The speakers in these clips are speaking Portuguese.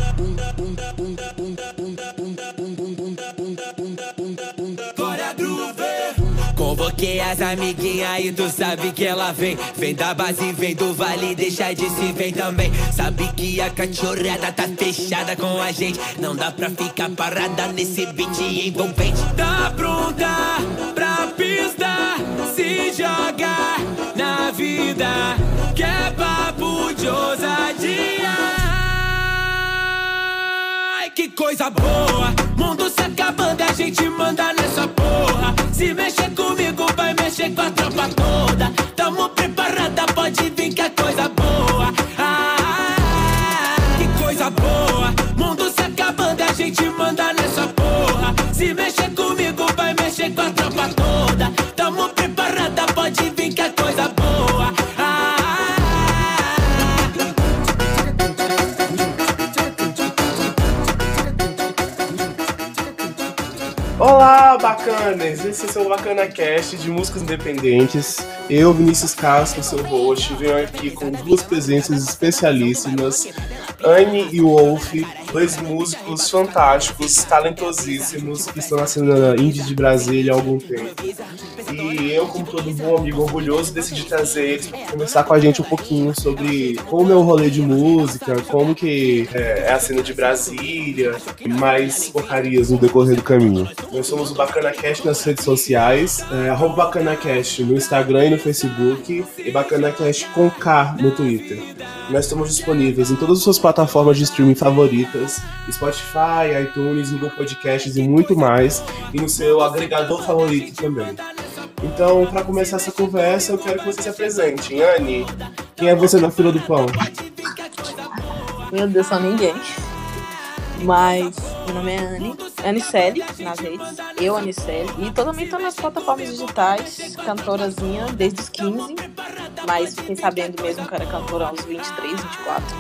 Convoquei as amiguinhas e tu sabe que ela vem. Vem da base, vem do vale, deixa de se vem também. Sabe que a cachorrada tá fechada com a gente. Não dá pra ficar parada nesse beat envolvente. Tá pronta pra pista, se joga na vida, que é papo de ousadia. Ai, que coisa boa, mundo se acabando, a gente manda nessa porra. Se mexer comigo, vai mexer com a tropa toda. Tamo preparada, pode vir que é coisa boa. Que coisa boa, mundo se acabando, a gente manda nessa porra. Se mexer comigo, vai mexer com a tropa toda. Tamo preparada, pode vir que é coisa boa. Olá, bacanas! Esse é o BacanaCast de músicas independentes. Eu, Vinícius Castro, seu host, venho aqui com duas presenças especialíssimas, Anne e Wolf, dois músicos fantásticos, talentosíssimos, que estão na cena indie de Brasília há algum tempo. E eu, como todo bom amigo orgulhoso, decidi trazer eles para conversar com a gente um pouquinho sobre como é o rolê de música, como que é a cena de Brasília e mais porcarias no decorrer do caminho. Nós somos o BacanaCast nas redes sociais, @BacanaCast no Instagram e no Facebook, e BacanaCast com K no Twitter. Nós estamos disponíveis em todas as suas plataformas de streaming favoritas, Spotify, iTunes, Google Podcasts e muito mais, e no seu agregador favorito também. Então, para começar essa conversa, eu quero que você se apresente. Anne, quem é você na fila do pão? Meu Deus, só ninguém. Mas meu nome é Anne, Anicele nas redes, eu Anicele, e também tô nas plataformas digitais, cantorazinha desde os 15, mas fiquei sabendo mesmo que era cantora aos 23, 24.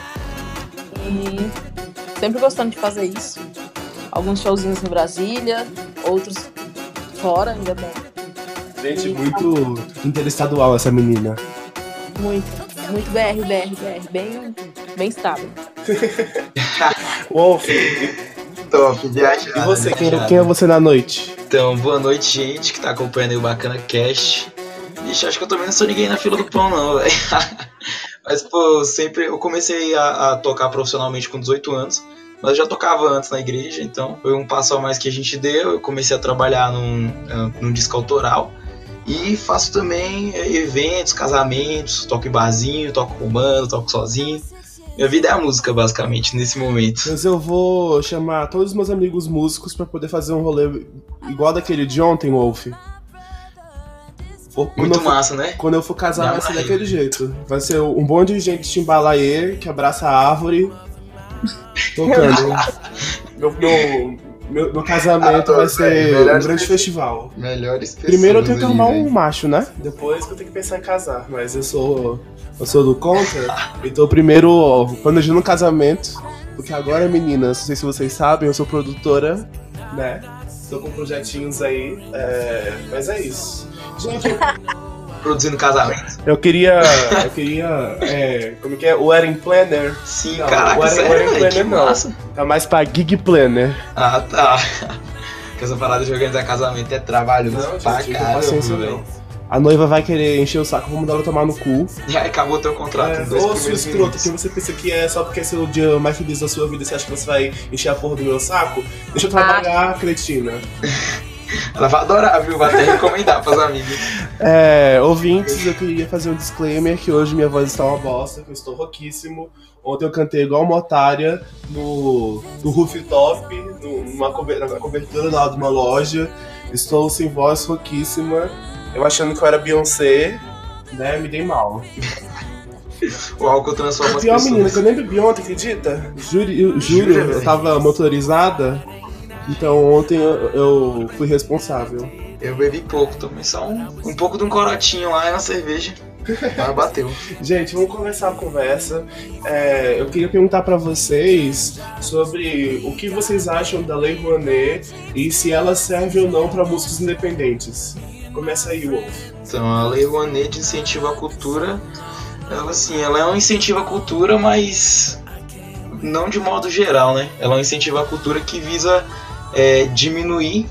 E sempre gostando de fazer isso. Alguns showzinhos em Brasília, outros fora, ainda bem. Gente, muito interestadual essa menina. Muito BR, bem estável. Wolf, top, viagem. e você, quem é você na noite? Então, boa noite, gente, que tá acompanhando aí o BacanaCast. Ixi, acho que eu também não sou ninguém na fila do pão, não, velho. Mas, pô, eu comecei a tocar profissionalmente com 18 anos, mas eu já tocava antes na igreja, então foi um passo a mais que a gente deu. Eu comecei a trabalhar num disco autoral. E faço também eventos, casamentos, toco em barzinho, toco com banda, toco sozinho. Minha vida é a música, basicamente, nesse momento. Mas eu vou chamar todos os meus amigos músicos pra poder fazer um rolê igual daquele de ontem, Wolf. Muito massa, né? Quando eu for casar, vai ser daquele jeito. Vai ser um monte de gente timbalaê, que abraça a árvore, tocando. Meu casamento vai ser um grande festival. Melhores pessoas. Primeiro eu tenho que arrumar um macho, né? Depois que eu tenho que pensar em casar. Mas eu sou do contra. Então primeiro planejando um casamento. Porque agora, meninas, não sei se vocês sabem, eu sou produtora, né? Estou com projetinhos aí. Mas é isso. Gente, Produzindo casamento. eu queria como que é? O Wedding Planner. Sim, Não, caraca, o Wedding sério, velho, que Planner não. massa. Tá mais pra Gig Planner. Ah, tá. Porque essa parada de organizar casamento é trabalho Não, pra gente, não tem caramba, paciência velho. não. A noiva vai querer encher o saco, vamos mandar ela tomar no cu. E aí acabou teu contrato. em 2 Ô, seu primeiros escroto, minutos. que você pensa que é só porque esse é o dia mais feliz da sua vida, você acha que você vai encher a porra do meu saco? Deixa eu trabalhar, cretina. Ela vai adorar, viu? Vai até recomendar pras amigas. Ouvintes, eu queria fazer um disclaimer que hoje minha voz está uma bosta, que eu estou rouquíssimo. Ontem eu cantei igual uma otária no rooftop, na cobertura lá de uma loja. Estou sem voz, rouquíssima. Eu achando que eu era Beyoncé, né? Me dei mal. O álcool transforma as Pior pessoas. menina, que eu nem bebi ontem, acredita? Juro, eu tava motorizada. Então ontem eu fui responsável. Eu bebi pouco, tomei só um pouco de um corotinho lá na cerveja. Mas bateu. Gente, vamos começar a conversa. Eu queria perguntar pra vocês sobre o que vocês acham da Lei Rouanet e se ela serve ou não pra músicos independentes. Começa aí, Wolf. Então, a Lei Rouanet de incentivo à cultura, ela é um incentivo à cultura, mas não de modo geral, né? Ela é um incentivo à cultura que visa diminuir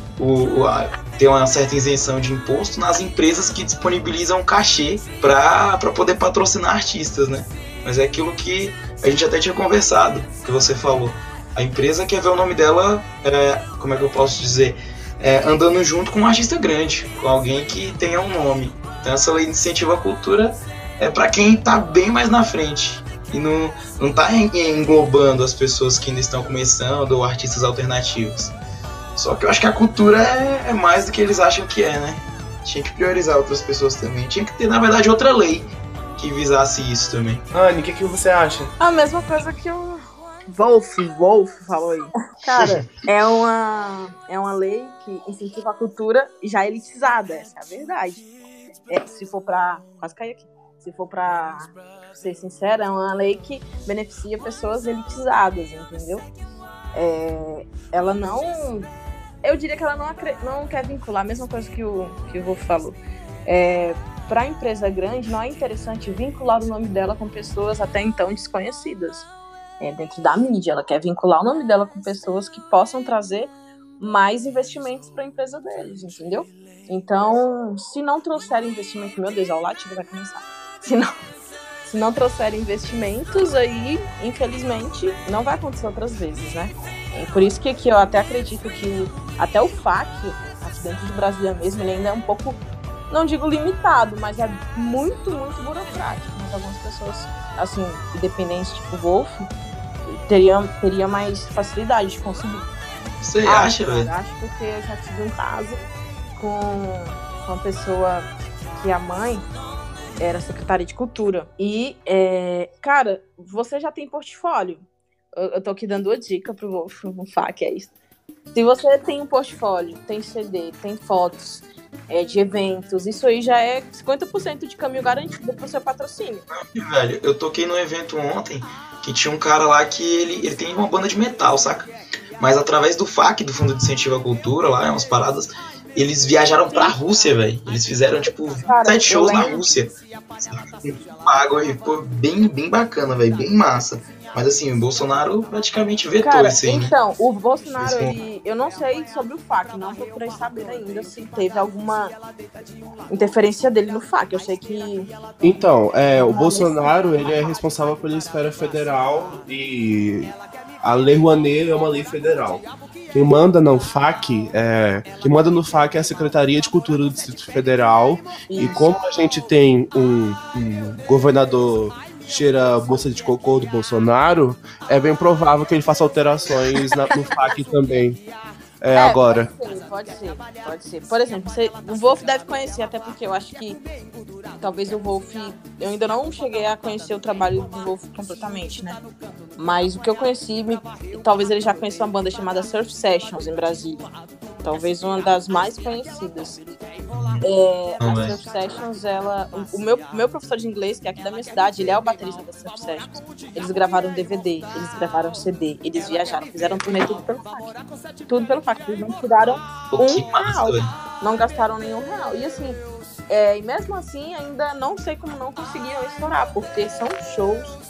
ter uma certa isenção de imposto nas empresas que disponibilizam cachê para poder patrocinar artistas, né? Mas é aquilo que a gente até tinha conversado, que você falou. A empresa quer ver o nome dela, como é que eu posso dizer, andando junto com um artista grande, com alguém que tenha um nome. Então essa lei de incentivo à cultura é para quem está bem mais na frente e não está englobando as pessoas que ainda estão começando ou artistas alternativos. Só que eu acho que a cultura é mais do que eles acham que é, né? Tinha que priorizar outras pessoas também. Tinha que ter, na verdade, outra lei que visasse isso também. Anny, o que você acha? A mesma coisa que o Wolf falou aí. Cara, é uma lei que incentiva a cultura já elitizada, essa é a verdade. Se for pra... Quase caí aqui. Se for pra ser sincera, é uma lei que beneficia pessoas elitizadas, entendeu? Ela não... Eu diria que ela não quer vincular, a mesma coisa que o Wolf falou. Para a empresa grande, não é interessante vincular o nome dela com pessoas até então desconhecidas. Dentro da mídia, ela quer vincular o nome dela com pessoas que possam trazer mais investimentos para a empresa deles, entendeu? Então, se não trouxer investimento... Meu Deus, o latido vai começar. Se não trouxer investimentos, aí, infelizmente, não vai acontecer outras vezes, né? Por isso que eu até acredito que até o FAQ, aqui dentro do Brasil mesmo, ele ainda é um pouco, não digo limitado, mas é muito, muito burocrático. Mas algumas pessoas, assim, independentes, tipo o Wolf, teria mais facilidade de conseguir. Você acha, velho? Acho, porque eu já tive um caso com uma pessoa que a mãe era secretária de cultura. E, cara, você já tem portfólio. Eu tô aqui dando uma dica pro Wolf, no FAQ, é isso. Se você tem um portfólio, tem CD, tem fotos de eventos, isso aí já é 50% de caminho garantido pro seu patrocínio. Velho, eu toquei num evento ontem que tinha um cara lá que ele tem uma banda de metal, saca? Mas através do FAQ, do Fundo de Incentivo à Cultura, lá, umas paradas, eles viajaram pra Rússia, velho. Eles fizeram, 7 shows na Rússia. Pago aí, pô, bem, bem bacana, velho, bem massa. Mas assim, o Bolsonaro praticamente vetou isso aí. Então, o Bolsonaro, eu não sei sobre o FAQ, não procurei saber ainda se teve alguma interferência dele no FAQ. Eu sei que... Então, o Bolsonaro, ele é responsável pela esfera federal e a Lei Rouanet é uma lei federal. Quem manda no FAQ é a Secretaria de Cultura do Distrito Federal. Isso. E como a gente tem um governador cheira a bolsa de cocô do Bolsonaro, é bem provável que ele faça alterações no FAQ também. Agora. Pode ser. Por exemplo, o Wolf deve conhecer, até porque eu acho que talvez o Wolf... Eu ainda não cheguei a conhecer o trabalho do Wolf completamente, né? Mas o que eu conheci, talvez ele já conheça uma banda chamada Surf Sessions em Brasília. Talvez uma das mais conhecidas. A Surf Sessions, o meu professor de inglês, que é aqui da minha cidade, ele é o baterista da Surf Sessions. Eles gravaram DVD, eles gravaram CD, eles viajaram, fizeram turnê tudo pelo FAQ. Tudo pelo FAQ. Eles não tiraram R$1. Não gastaram nenhum real. E assim, e mesmo assim, ainda não sei como não conseguiram estourar, porque são shows.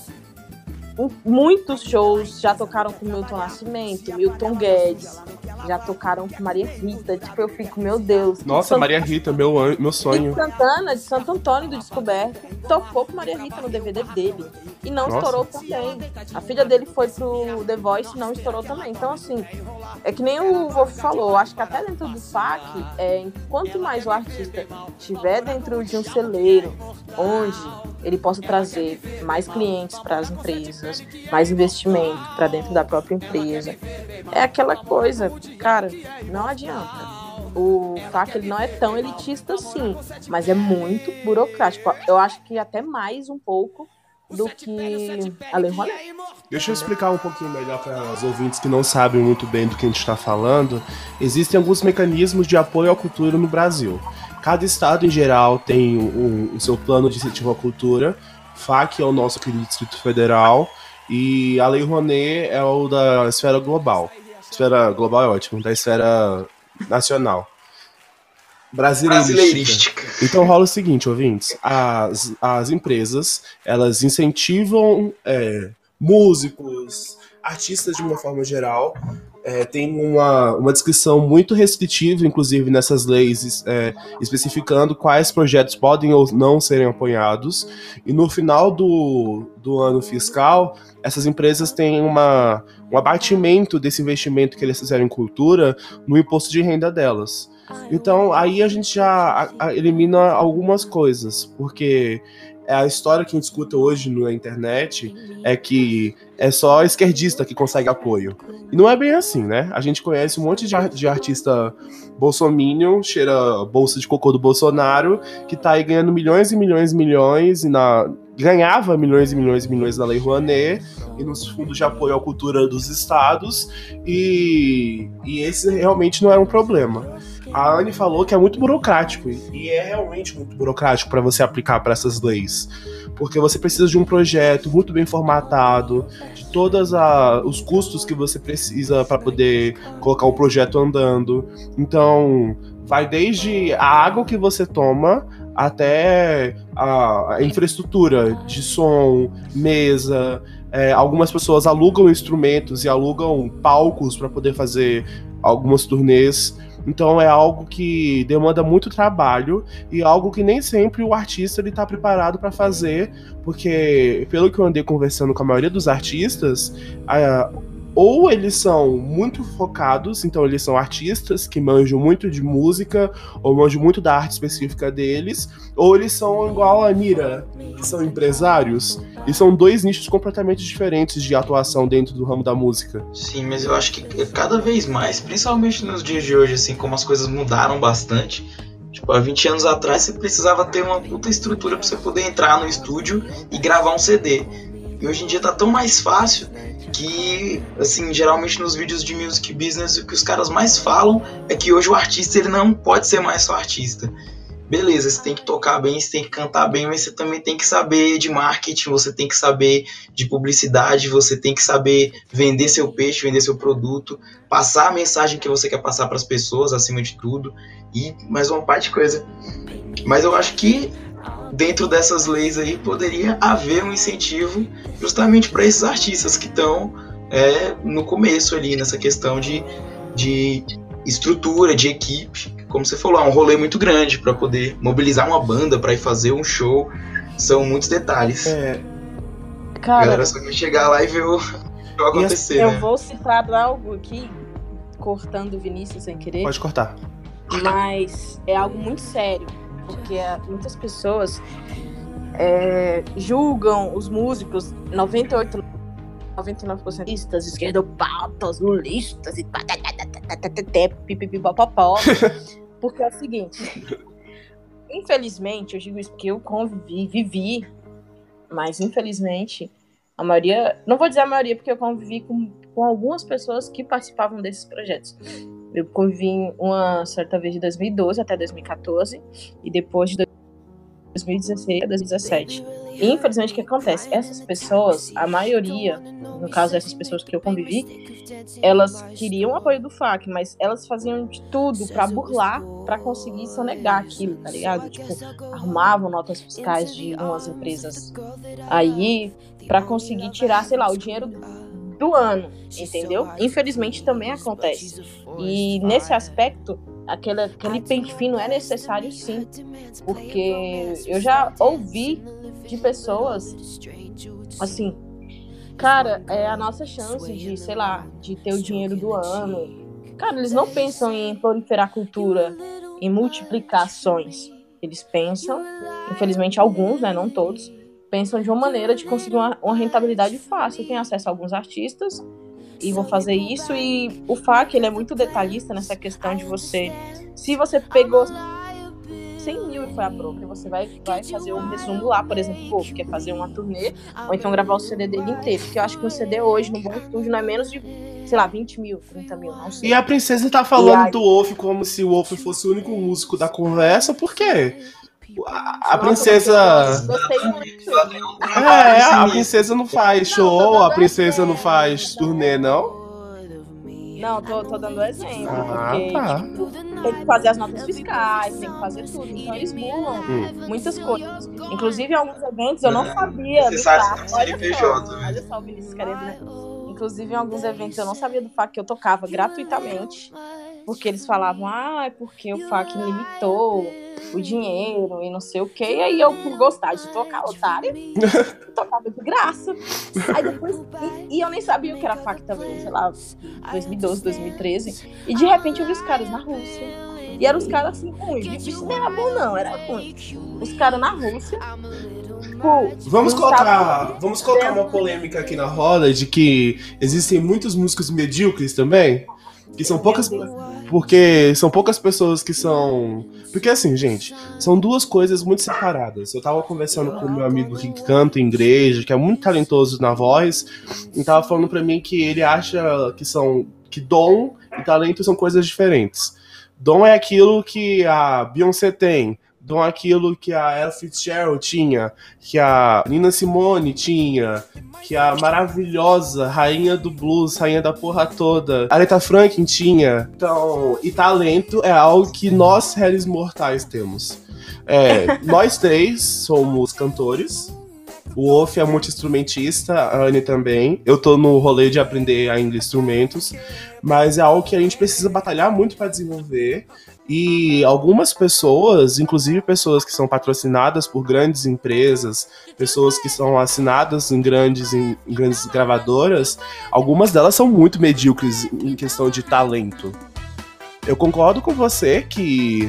Muitos shows já tocaram com Milton Nascimento, Milton Guedes, já tocaram com Maria Rita. Eu fico, meu Deus. Nossa, Maria Rita, meu sonho. E Santana, de Santo Antônio do Descoberto, tocou com Maria Rita no DVD dele. E não estourou também. A filha dele foi pro The Voice e não estourou também. Então, assim, é que nem o Wolf falou, acho que até dentro do FAQ, quanto mais o artista estiver dentro de um celeiro, onde ele possa trazer mais clientes para as empresas, mais investimento para dentro da própria empresa. É aquela coisa, cara, não adianta. O FAQ ele não é tão elitista assim, mas é muito burocrático. Eu acho que até mais um pouco do que a Lei Rouanet. Deixa eu explicar um pouquinho melhor para os ouvintes que não sabem muito bem do que a gente está falando. Existem alguns mecanismos de apoio à cultura no Brasil. Cada estado, em geral, tem o seu plano de incentivo à cultura. FAQ é o nosso aqui do Distrito Federal. E a Lei Rouanet é o da esfera global. Esfera global é ótimo, da esfera nacional. Brasileirística. Então rola o seguinte, ouvintes. As empresas, elas incentivam músicos, artistas de uma forma geral. Tem uma descrição muito restritiva, inclusive nessas leis, especificando quais projetos podem ou não serem apoiados. E no final do ano fiscal, essas empresas têm um abatimento desse investimento que eles fizeram em cultura no imposto de renda delas. Então, aí a gente já elimina algumas coisas, porque a história que a gente escuta hoje na internet é que é só esquerdista que consegue apoio. E não é bem assim, né? A gente conhece um monte de artista bolsominion, cheira bolsa de cocô do Bolsonaro, que tá aí ganhando milhões e milhões e milhões, ganhava milhões e milhões e milhões na Lei Rouanet e nos fundos de apoio à cultura dos estados, e esse realmente não era um problema. A Anne falou que é muito burocrático, e é realmente muito burocrático para você aplicar para essas leis, porque você precisa de um projeto muito bem formatado, de todos os custos que você precisa para poder colocar o projeto andando. Então, vai desde a água que você toma até a infraestrutura de som, mesa. Algumas pessoas alugam instrumentos e alugam palcos para poder fazer algumas turnês. Então é algo que demanda muito trabalho e algo que nem sempre o artista está preparado para fazer, porque pelo que eu andei conversando com a maioria dos artistas, ou eles são muito focados, então eles são artistas que manjam muito de música, ou manjam muito da arte específica deles, ou eles são igual a Mira, que são empresários, e são dois nichos completamente diferentes de atuação dentro do ramo da música. Sim, mas eu acho que cada vez mais, principalmente nos dias de hoje, assim, como as coisas mudaram bastante, tipo, há 20 anos atrás você precisava ter uma puta estrutura pra você poder entrar no estúdio e gravar um CD. E hoje em dia tá tão mais fácil que, assim, geralmente nos vídeos de music business o que os caras mais falam é que hoje o artista ele não pode ser mais só artista. Beleza, você tem que tocar bem, você tem que cantar bem, mas você também tem que saber de marketing, você tem que saber de publicidade, você tem que saber vender seu peixe, vender seu produto, passar a mensagem que você quer passar para as pessoas, acima de tudo, e mais uma parte de coisa. Mas eu acho que dentro dessas leis aí poderia haver um incentivo justamente para esses artistas que estão no começo ali, nessa questão de estrutura, de equipe. Como você falou, é um rolê muito grande para poder mobilizar uma banda para ir fazer um show. São muitos detalhes. Cara, a galera só vai chegar lá e ver o show acontecer. Eu vou citar algo aqui, cortando o Vinícius sem querer. Pode cortar. Mas é algo muito sério, porque muitas pessoas julgam os músicos 99% listas, esquerdopautas, lulistas e pipipipopopó. Porque é o seguinte, infelizmente, eu digo isso porque eu vivi, mas infelizmente a maioria, não vou dizer a maioria porque eu convivi com algumas pessoas que participavam desses projetos. Eu convivi uma certa vez de 2012 até 2014 e depois de 2016 a 2017. E, infelizmente, o que acontece? Essas pessoas, a maioria, no caso dessas pessoas que eu convivi, elas queriam o apoio do FAC, mas elas faziam de tudo pra burlar, pra conseguir sonegar aquilo, tá ligado? Tipo, arrumavam notas fiscais de umas empresas aí pra conseguir tirar, sei lá, o dinheiro do ano, entendeu? Infelizmente também acontece. E nesse aspecto, aquele pente fino é necessário sim, porque eu já ouvi de pessoas assim, cara, é a nossa chance de, sei lá, de ter o dinheiro do ano. Cara, eles não pensam em proliferar cultura, em multiplicações. Eles pensam, infelizmente alguns, né, não todos, pensam de uma maneira de conseguir uma rentabilidade fácil. Eu tenho acesso a alguns artistas e vou fazer isso, e o FAC, ele é muito detalhista nessa questão de você, se você pegou 100 mil e foi a broker, você vai fazer um resumo lá, por exemplo, pô, quer fazer uma turnê, ou então gravar o CD dele inteiro, porque eu acho que um CD hoje, no bom estúdio, não é menos de, sei lá, 20 mil, 30 mil, não sei. E a princesa tá falando do Wolf como se o Wolf fosse o único músico da conversa, por quê? A princesa... a princesa não faz show, a princesa não faz turnê, não? Não, tô dando exemplo, porque tá. tipo, tem que fazer as notas fiscais, tem que fazer tudo. Então eles burlam muitas coisas. Inclusive, em alguns eventos eu não sabia do fato. Olha só, o Vinícius querendo, né? Inclusive, em alguns eventos eu não sabia do fato que eu tocava gratuitamente. Porque eles falavam, é porque o FAC limitou o dinheiro e não sei o quê. E aí eu, por gostar de tocar, otária, tocava de graça. Aí depois, e eu nem sabia o que era FAC também, sei lá, 2012, 2013. E de repente eu vi os caras na Rússia. E eram os caras assim, ruins. Isso não era bom não, era ruim. Os caras na Rússia. Vamos colocar uma polêmica aqui na roda de que existem muitos músicos medíocres também. Que são poucas. Porque são poucas pessoas que são. Porque assim, gente, são duas coisas muito separadas. Eu tava conversando com meu amigo que canta em igreja, que é muito talentoso na voz, e tava falando pra mim que ele acha que dom e talento são coisas diferentes. Dom é aquilo que a Beyoncé tem. Dom é aquilo que a Ella Fitzgerald tinha, que a Nina Simone tinha, que a maravilhosa rainha do blues, rainha da porra toda, Aretha Franklin tinha. Então, e talento é algo que nós, réis mortais, temos. Nós três somos cantores. O Wolf é multi-instrumentista, a Anne também. Eu tô no rolê de aprender ainda instrumentos, mas é algo que a gente precisa batalhar muito para desenvolver. E algumas pessoas, inclusive pessoas que são patrocinadas por grandes empresas, pessoas que são assinadas em grandes gravadoras, algumas delas são muito medíocres em questão de talento. Eu concordo com você que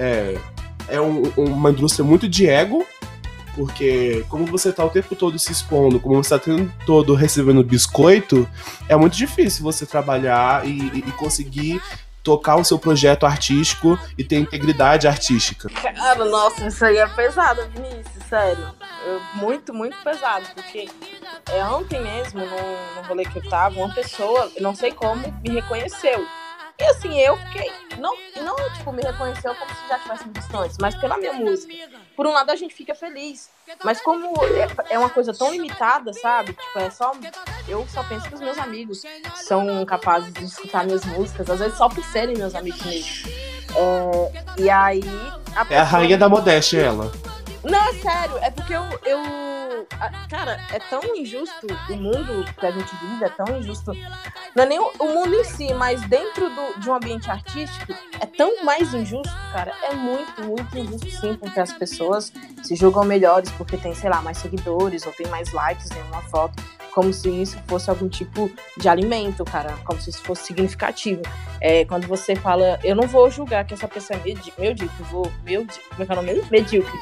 uma indústria muito de ego, porque como você tá o tempo todo se expondo, como você tá o tempo todo recebendo biscoito, é muito difícil você trabalhar e conseguir tocar o seu projeto artístico e ter integridade artística. Cara, nossa, isso aí é pesado, Vinícius, sério. Muito, muito pesado, porque ontem mesmo, no rolê que eu tava, uma pessoa, não sei como, me reconheceu. E assim, eu fiquei, não tipo, me reconheceu como se já tivesse visto antes, mas pela minha música. Por um lado a gente fica feliz, mas como é uma coisa tão limitada, sabe? Tipo, eu só penso que os meus amigos são capazes de escutar minhas músicas, às vezes só por serem meus amigos mesmo. E aí... É a rainha da modéstia, ela. Não, é sério, é porque cara, é tão injusto o mundo que a gente vive, é tão injusto. Não é nem o mundo em si, mas dentro de um ambiente artístico, é tão mais injusto, cara. É muito, muito injusto, sim, porque as pessoas se julgam melhores porque tem, sei lá, mais seguidores ou tem mais likes em uma foto, como se isso fosse algum tipo de alimento, cara, como se isso fosse significativo. Quando você fala, eu não vou julgar que essa pessoa é medíocre, como é que é o nome? Medíocre.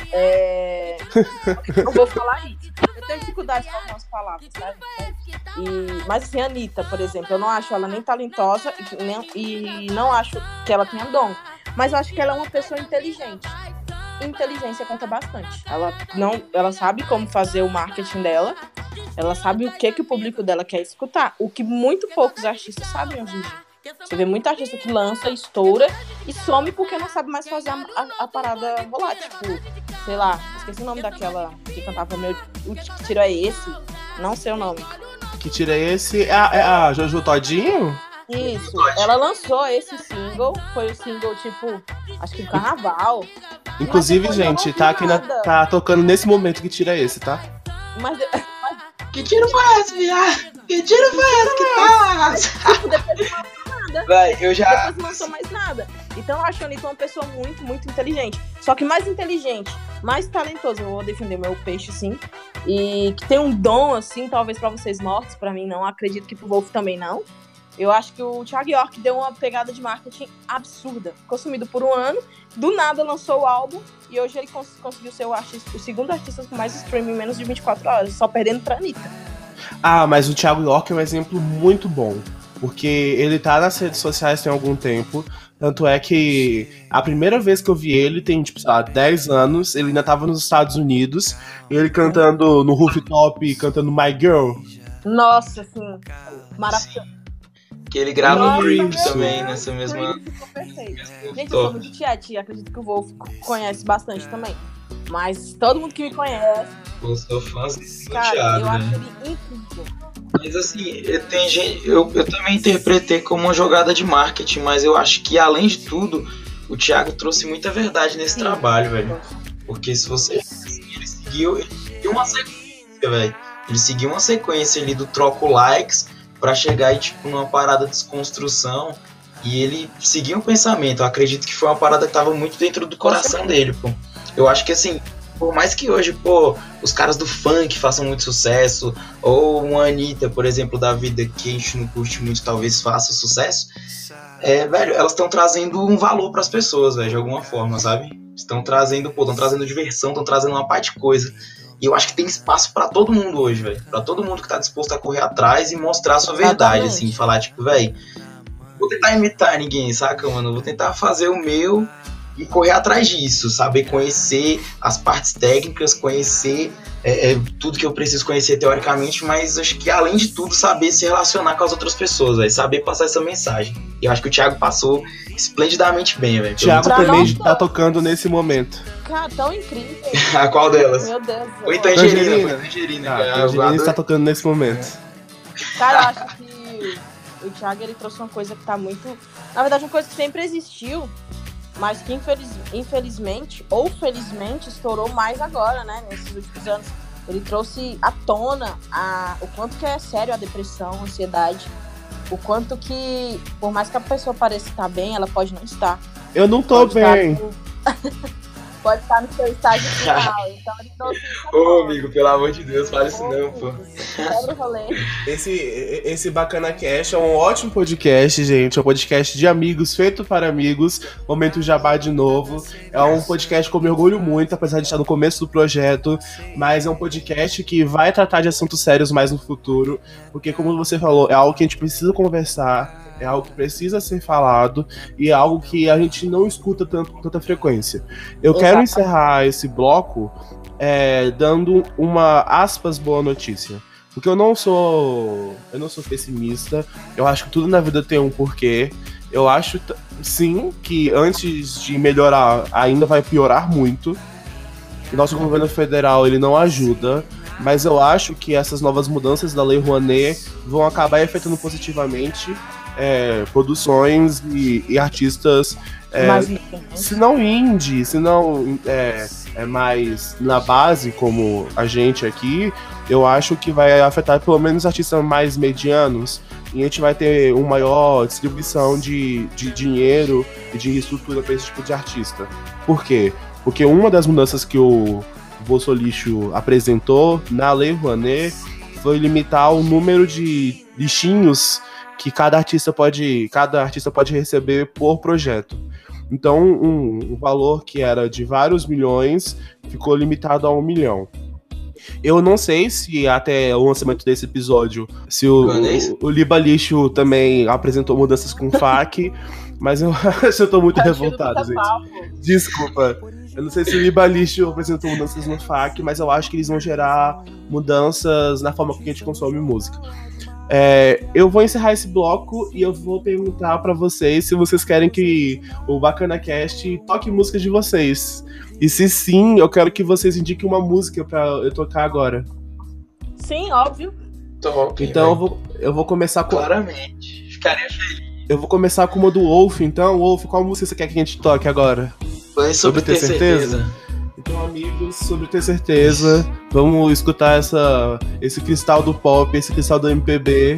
Não vou falar isso. Eu tenho dificuldade com algumas palavras, sabe? Mas assim, a Anitta, por exemplo, eu não acho ela nem talentosa e não acho que ela tenha dom. Mas eu acho que ela é uma pessoa inteligente. Inteligência conta bastante. Ela sabe como fazer o marketing dela. Ela sabe o que o público dela quer escutar. O que muito poucos artistas sabem hoje em dia. Você vê muita artista que lança, estoura e some porque não sabe mais fazer a parada rolar. Tipo, sei lá, esqueci o nome daquela que cantava o que tiro é esse? Não sei o nome. Que tiro é esse? É a Jojo Todinho? Isso, ela lançou esse single, foi o single, tipo, acho que do carnaval. Inclusive, gente, tá tocando nesse momento que tira esse, tá? Mas que tiro foi esse, viado? Que tiro foi esse que tá? Depois não lançou nada. Depois não lançou mais nada. Então eu acho a Anitta uma pessoa muito, muito inteligente. Só que mais inteligente, mais talentoso, eu vou defender meu peixe, sim. E que tem um dom, assim, talvez pra vocês mortos, pra mim não. Acredito que pro Wolf também não. Eu acho que o Thiago York deu uma pegada de marketing absurda. Ficou sumido por um ano, do nada lançou o álbum e hoje ele conseguiu ser o segundo artista com mais streaming em menos de 24 horas, só perdendo pra Anitta. Mas o Thiago York é um exemplo muito bom, porque ele tá nas redes sociais tem algum tempo, tanto é que a primeira vez que eu vi ele tem, tipo, sei lá, 10 anos, ele ainda tava nos Estados Unidos, ele cantando no rooftop, cantando My Girl. Nossa, assim, maravilhoso. Que ele grava Creep também nessa mesma... Gente, eu sou muito Tiete, acredito que o Wolf conhece bastante também. Mas todo mundo que me conhece... Eu sou fãzinho do cara, Thiago, eu acho ele incrível. Mas assim, eu também interpretei como uma jogada de marketing, mas eu acho que, além de tudo, o Thiago trouxe muita verdade nesse trabalho, velho. Porque se você... Ele seguiu uma sequência, velho. Ele seguiu uma sequência ali do troco likes pra chegar aí, tipo, numa parada de desconstrução. E ele seguiu um pensamento. Eu acredito que foi uma parada que tava muito dentro do coração dele, pô. Eu acho que, assim, por mais que hoje, pô, os caras do funk façam muito sucesso, ou uma Anitta, por exemplo, da vida, que a gente não curte muito, talvez faça sucesso, velho, elas estão trazendo um valor pras pessoas, velho, de alguma forma, sabe? Estão trazendo diversão, estão trazendo uma parte de coisa. E eu acho que tem espaço pra todo mundo hoje, velho. Pra todo mundo que tá disposto a correr atrás e mostrar a sua verdade, assim, falar, tipo, velho, vou tentar imitar ninguém, saca, mano? Vou tentar fazer o meu e correr atrás disso, saber conhecer as partes técnicas, conhecer tudo que eu preciso conhecer teoricamente, mas acho que, além de tudo, saber se relacionar com as outras pessoas, véio, saber passar essa mensagem. E eu acho que o Thiago passou esplendidamente bem, velho. Thiago também tá tocando nesse momento. Cara, tão incrível. A qual delas? Meu Deus. Oi, Tangerina. Tangerina está tocando nesse momento. Cara, eu acho que o Thiago, ele trouxe uma coisa que tá muito... Na verdade, uma coisa que sempre existiu, mas que infelizmente ou felizmente estourou mais agora, né? Nesses últimos anos. Ele trouxe à tona o quanto que é sério a depressão, a ansiedade. O quanto que, por mais que a pessoa pareça estar bem, ela pode não estar. Eu não tô bem. Pode estar no seu estágio final. Então ele trouxe isso. Ô, amigo, pelo amor de Deus, fala isso não, pô. Quebra o rolê. Esse Bacana Cast é um ótimo podcast, gente. É um podcast de amigos, feito para amigos. Momento Jabá de novo. É um podcast que eu me orgulho muito, apesar de estar no começo do projeto. Mas é um podcast que vai tratar de assuntos sérios mais no futuro. Porque, como você falou, é algo que a gente precisa conversar. É algo que precisa ser falado e é algo que a gente não escuta com tanta frequência. Eu quero encerrar esse bloco dando uma, aspas, boa notícia. Porque eu não sou pessimista, eu acho que tudo na vida tem um porquê. Eu acho, sim, que antes de melhorar, ainda vai piorar muito. O nosso governo federal, ele não ajuda. Mas eu acho que essas novas mudanças da Lei Rouanet vão acabar afetando positivamente produções e artistas, se não indie, se não mais na base, como a gente aqui. Eu acho que vai afetar pelo menos artistas mais medianos, e a gente vai ter uma maior distribuição de dinheiro e de estrutura para esse tipo de artista. Por quê? Porque uma das mudanças que o Bolsolixo apresentou na Lei Rouanet foi limitar o número de lixinhos que cada artista pode receber por projeto. Então, um valor que era de vários milhões ficou limitado a 1 milhão. Eu não sei se até o lançamento desse episódio, se o Liba Lixo também apresentou mudanças com o FAQ, mas eu tô muito revoltado, gente. Desculpa. Eu não sei se o Liba Lixo apresentou mudanças no FAQ, mas eu acho que eles vão gerar mudanças na forma que a gente consome música. Eu vou encerrar esse bloco e eu vou perguntar pra vocês se vocês querem que o Bacana Cast toque músicas de vocês. E se sim, eu quero que vocês indiquem uma música pra eu tocar agora. Sim, óbvio. Então eu vou começar com... Claramente, ficaria feliz. Eu vou começar com uma do Wolf, então. Wolf, qual música você quer que a gente toque agora? Sobre ter certeza. Então, amigos, sobre ter certeza, vamos escutar esse cristal do pop, esse cristal do MPB.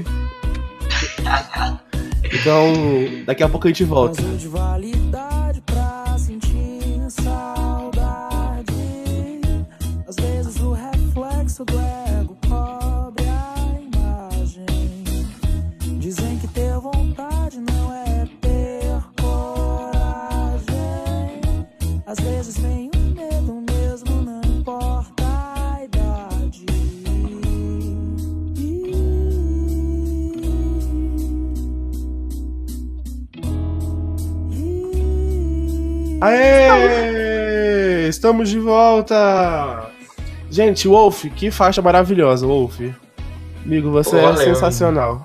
Então, daqui a pouco a gente volta. De validade pra sentir saudade. Às vezes o reflexo do ego cobre a imagem. Dizem que ter vontade não é ter coragem. Às vezes vem um medo mesmo, não importa a idade. Aê! Estamos de volta! Gente, Wolf, que faixa maravilhosa, Wolf. Amigo, você é sensacional.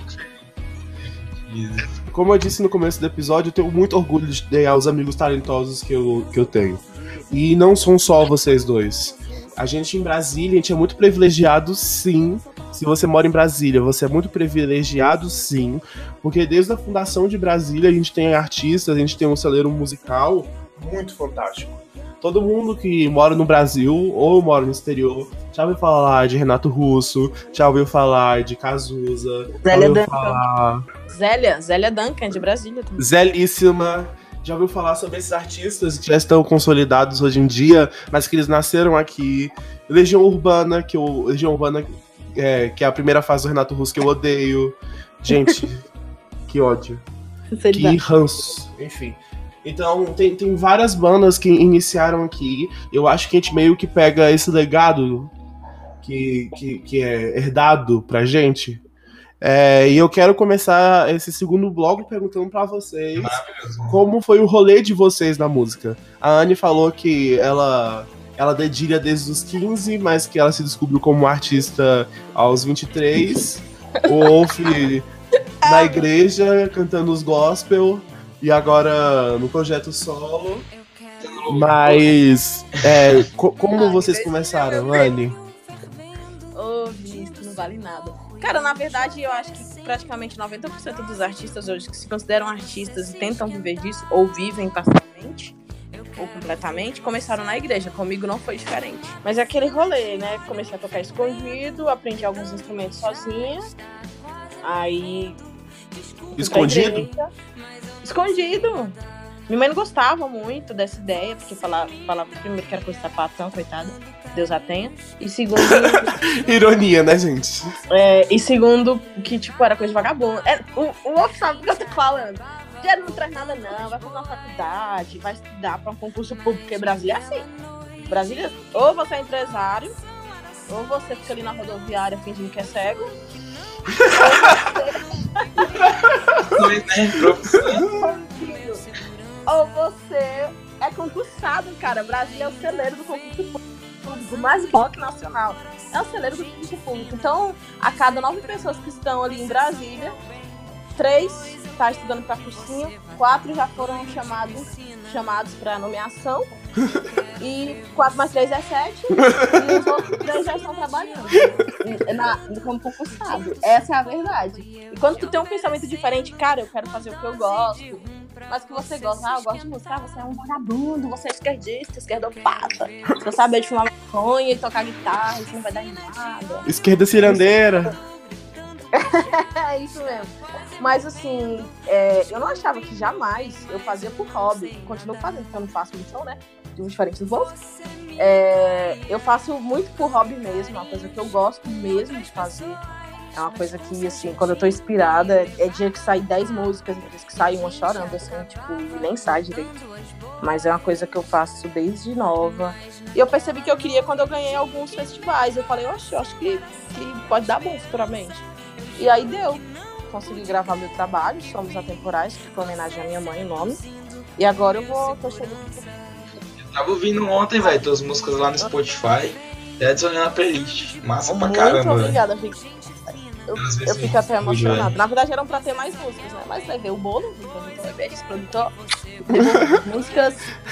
Como eu disse no começo do episódio, eu tenho muito orgulho de ter os amigos talentosos que eu tenho. E não são só vocês dois. A gente em Brasília, a gente é muito privilegiado, sim, se você mora em Brasília, você é muito privilegiado, sim, porque desde a fundação de Brasília a gente tem artistas, a gente tem um celeiro musical muito fantástico. Todo mundo que mora no Brasil ou mora no exterior já ouviu falar de Renato Russo, já ouviu falar de Cazuza, Zélia ouviu Duncan. falar... Zélia Duncan, de Brasília também. Zélíssima. Já ouviu falar sobre esses artistas que já estão consolidados hoje em dia, mas que eles nasceram aqui. Legião Urbana, que é a primeira fase do Renato Russo que eu odeio. Gente, que ódio. Que ranço. Enfim. Então, tem várias bandas que iniciaram aqui. Eu acho que a gente meio que pega esse legado que é herdado pra gente. E eu quero começar esse segundo bloco perguntando pra vocês como foi o rolê de vocês na música. A Anne falou que ela dedilha desde os 15, mas que ela se descobriu como artista aos 23. O Wolf na igreja, cantando os gospel, e agora no projeto solo. Mas como vocês começaram, Anne? Ô, Vinícius, não vale nada. Cara, na verdade, eu acho que praticamente 90% dos artistas hoje que se consideram artistas e tentam viver disso, ou vivem parcialmente, ou completamente, começaram na igreja. Comigo não foi diferente. Mas é aquele rolê, né? Comecei a tocar escondido, aprendi alguns instrumentos sozinha. Aí... Escondido? Escondido. Minha mãe não gostava muito dessa ideia, porque falava primeiro que era coisa de sapatão, coitada. Deus a tenha. E segundo... Ironia, né, gente? E segundo, que, tipo, era coisa de vagabundo. O Wolf sabe do que eu tô falando. Dinheiro não traz nada, não. Vai fazer uma faculdade, vai estudar pra um concurso público, porque Brasília é assim. Brasília, ou você é empresário, ou você fica ali na rodoviária fingindo que é cego. Ou você é concursado, cara. Brasília é o celeiro do concurso público mais rock nacional. É o celeiro do concurso público. Então, a cada 9 pessoas que estão ali em Brasília, 3 tá estudando para cursinho, 4 já foram chamados para nomeação, e 4 mais 3 é 7, e os outros 3 já estão trabalhando como concursado. Essa é a verdade. E quando tu tem um pensamento diferente, cara, eu quero fazer o que eu gosto, mas que você gosta, eu gosto de música, você é um vagabundo, você é esquerdista, esquerdopata, você sabe de fumar maconha e tocar guitarra, isso não vai dar em nada. Esquerda cirandeira. É isso mesmo. Mas assim, eu não achava que jamais eu fazia por hobby. Continuo fazendo, porque eu não faço muito show, né? Diferente do Wolf. Eu faço muito por hobby mesmo, é uma coisa que eu gosto mesmo de fazer. É uma coisa que, assim, quando eu tô inspirada, é dia que sai 10 músicas, dias que sai uma chorando, assim, tipo, e nem sai direito. Mas é uma coisa que eu faço desde nova. E eu percebi que eu queria quando eu ganhei alguns festivais. Eu falei, oxe, eu acho que pode dar bom futuramente. E aí deu. Consegui gravar meu trabalho, Somos Atemporais, que foi homenagem à minha mãe, o nome. E agora tô chegando. Eu tava ouvindo ontem, velho, tuas músicas lá no Spotify. E adicionei na playlist. Massa pra caramba. Muito obrigada, eu fico até emocionada. Na verdade eram pra ter mais músicas, né? Mas vai ver o bolo, produtor, músicas.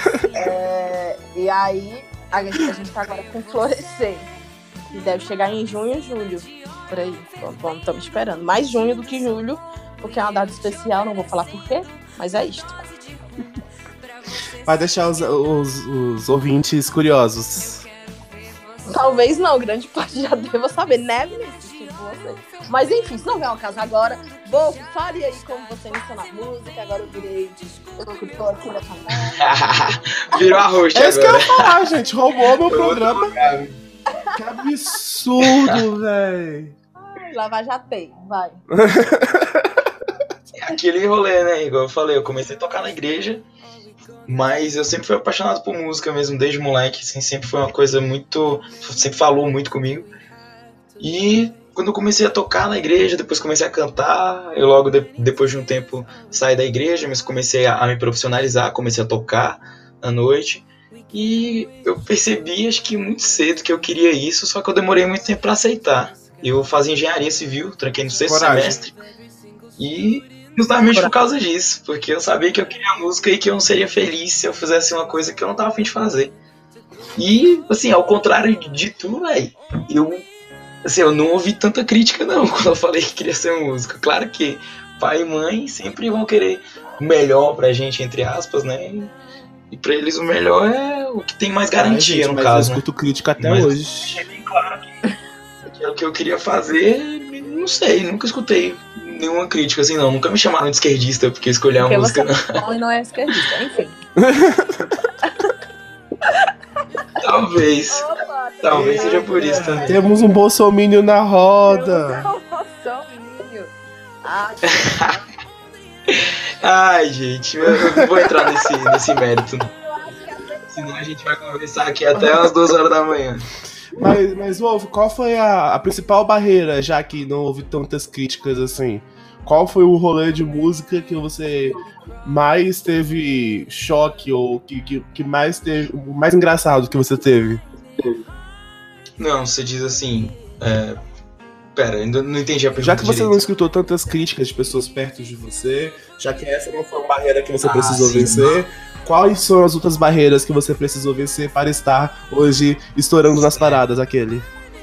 E aí a gente tá agora com Florescer. Que deve chegar em junho, julho. Por aí. Estamos esperando. Mais junho do que julho, porque é uma data especial, não vou falar por quê, mas é isto. Vai deixar os ouvintes curiosos. Talvez não, grande parte já deva saber, né, Vinícius? Tipo você. Mas enfim, se não vier uma casa agora, fale aí como você iniciou na música. Agora eu tô aqui na canal. Virou a host agora. É isso que eu ia falar, gente. Roubou meu programa. Que absurdo, velho. Lá já tem, vai. Aquele rolê, né? Igual eu falei, eu comecei a tocar na igreja, mas eu sempre fui apaixonado por música mesmo, desde moleque, assim, sempre foi uma coisa muito... Sempre falou muito comigo. E quando eu comecei a tocar na igreja, depois comecei a cantar, eu logo depois de um tempo saí da igreja, mas comecei a me profissionalizar, comecei a tocar à noite. E eu percebi, acho que muito cedo, que eu queria isso, só que eu demorei muito tempo para aceitar. Eu fazia engenharia civil, tranquei no 6º semestre. E justamente por causa disso, porque eu sabia que eu queria música e que eu não seria feliz se eu fizesse uma coisa que eu não tava a fim de fazer. E, assim, ao contrário de tu, velho, eu Assim, eu não ouvi tanta crítica não quando eu falei que queria ser músico. Claro que pai e mãe sempre vão querer o melhor pra gente, entre aspas, né? E pra eles o melhor é o que tem mais garantia, gente, no mas caso, eu né? escuto crítica até Mas hoje. deixei bem claro que é o que eu queria fazer, não sei, nunca escutei nenhuma crítica assim, não. Nunca me chamaram de esquerdista porque eu escolhi a Porque música, você não. não e não é esquerdista, enfim. Talvez. Talvez seja por isso também. Temos um bolsominion na roda. Bolsominion. Ai, gente, eu não vou entrar nesse mérito, não. Senão a gente vai conversar aqui até umas 2 horas da manhã. Mas Wolf, qual foi a principal barreira, já que não houve tantas críticas assim? Qual foi o rolê de música que você mais teve choque ou que mais teve, o mais engraçado que você teve? Não, você diz assim. Pera, ainda não entendi a pergunta. Já que você direito. não escutou tantas críticas de pessoas perto de você, já que essa não foi uma barreira que você precisou sim. vencer, quais são as outras barreiras que você precisou vencer para estar hoje estourando nas paradas, aquele?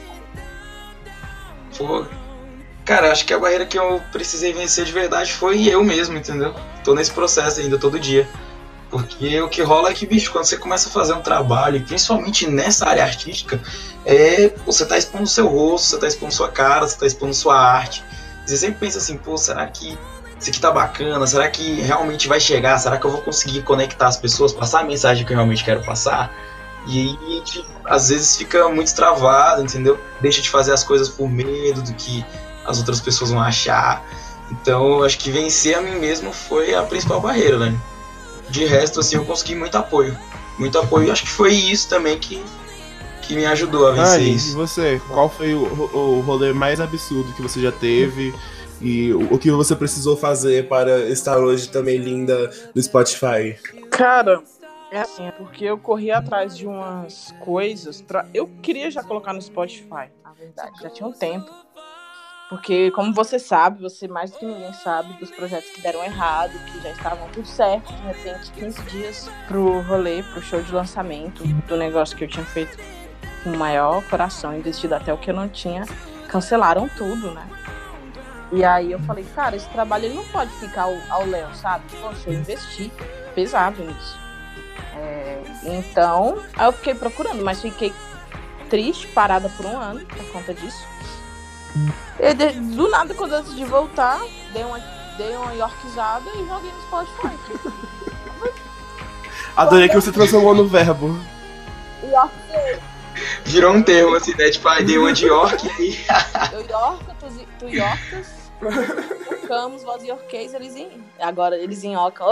Pô, cara, acho que a barreira que eu precisei vencer de verdade foi eu mesmo, entendeu? Tô nesse processo ainda todo dia. Porque o que rola é que, bicho, quando você começa a fazer um trabalho, e principalmente nessa área artística, você tá expondo seu rosto, você tá expondo sua cara, você tá expondo sua arte. E você sempre pensa assim, pô, será que isso aqui tá bacana? Será que realmente vai chegar? Será que eu vou conseguir conectar as pessoas, passar a mensagem que eu realmente quero passar? E aí a gente, às vezes, fica muito travado, entendeu? Deixa de fazer as coisas por medo do que as outras pessoas vão achar. Então, eu acho que vencer a mim mesmo foi a principal barreira, velho. De resto, assim, eu consegui muito apoio. Muito apoio. Acho que foi isso também que me ajudou a vencer E isso. você? Qual foi o rolê mais absurdo que você já teve? E o que você precisou fazer para estar hoje também linda no Spotify? Cara, é assim, é porque eu corri atrás de umas coisas eu queria já colocar no Spotify, na verdade, já tinha um tempo. Porque, como você sabe, você mais do que ninguém sabe dos projetos que deram errado, que já estavam tudo certo, de repente, 15 dias pro rolê, pro show de lançamento do negócio que eu tinha feito com o maior coração, investido até o que eu não tinha, cancelaram tudo, né? E aí eu falei, cara, esse trabalho ele não pode ficar ao léu, sabe? Poxa, eu investi pesado nisso. Então, aí eu fiquei procurando, mas fiquei triste, parada por 1 ano por conta disso. E do nada, quando antes de voltar, dei uma yorkizada e joguei no Spotify. Adorei que você transformou no verbo. Yorkizei. Virou um termo assim, né? Tipo, dei uma de York e aí. Eu yorka, tu yorkas, tocamos, voz yorkês, agora eles enhocam.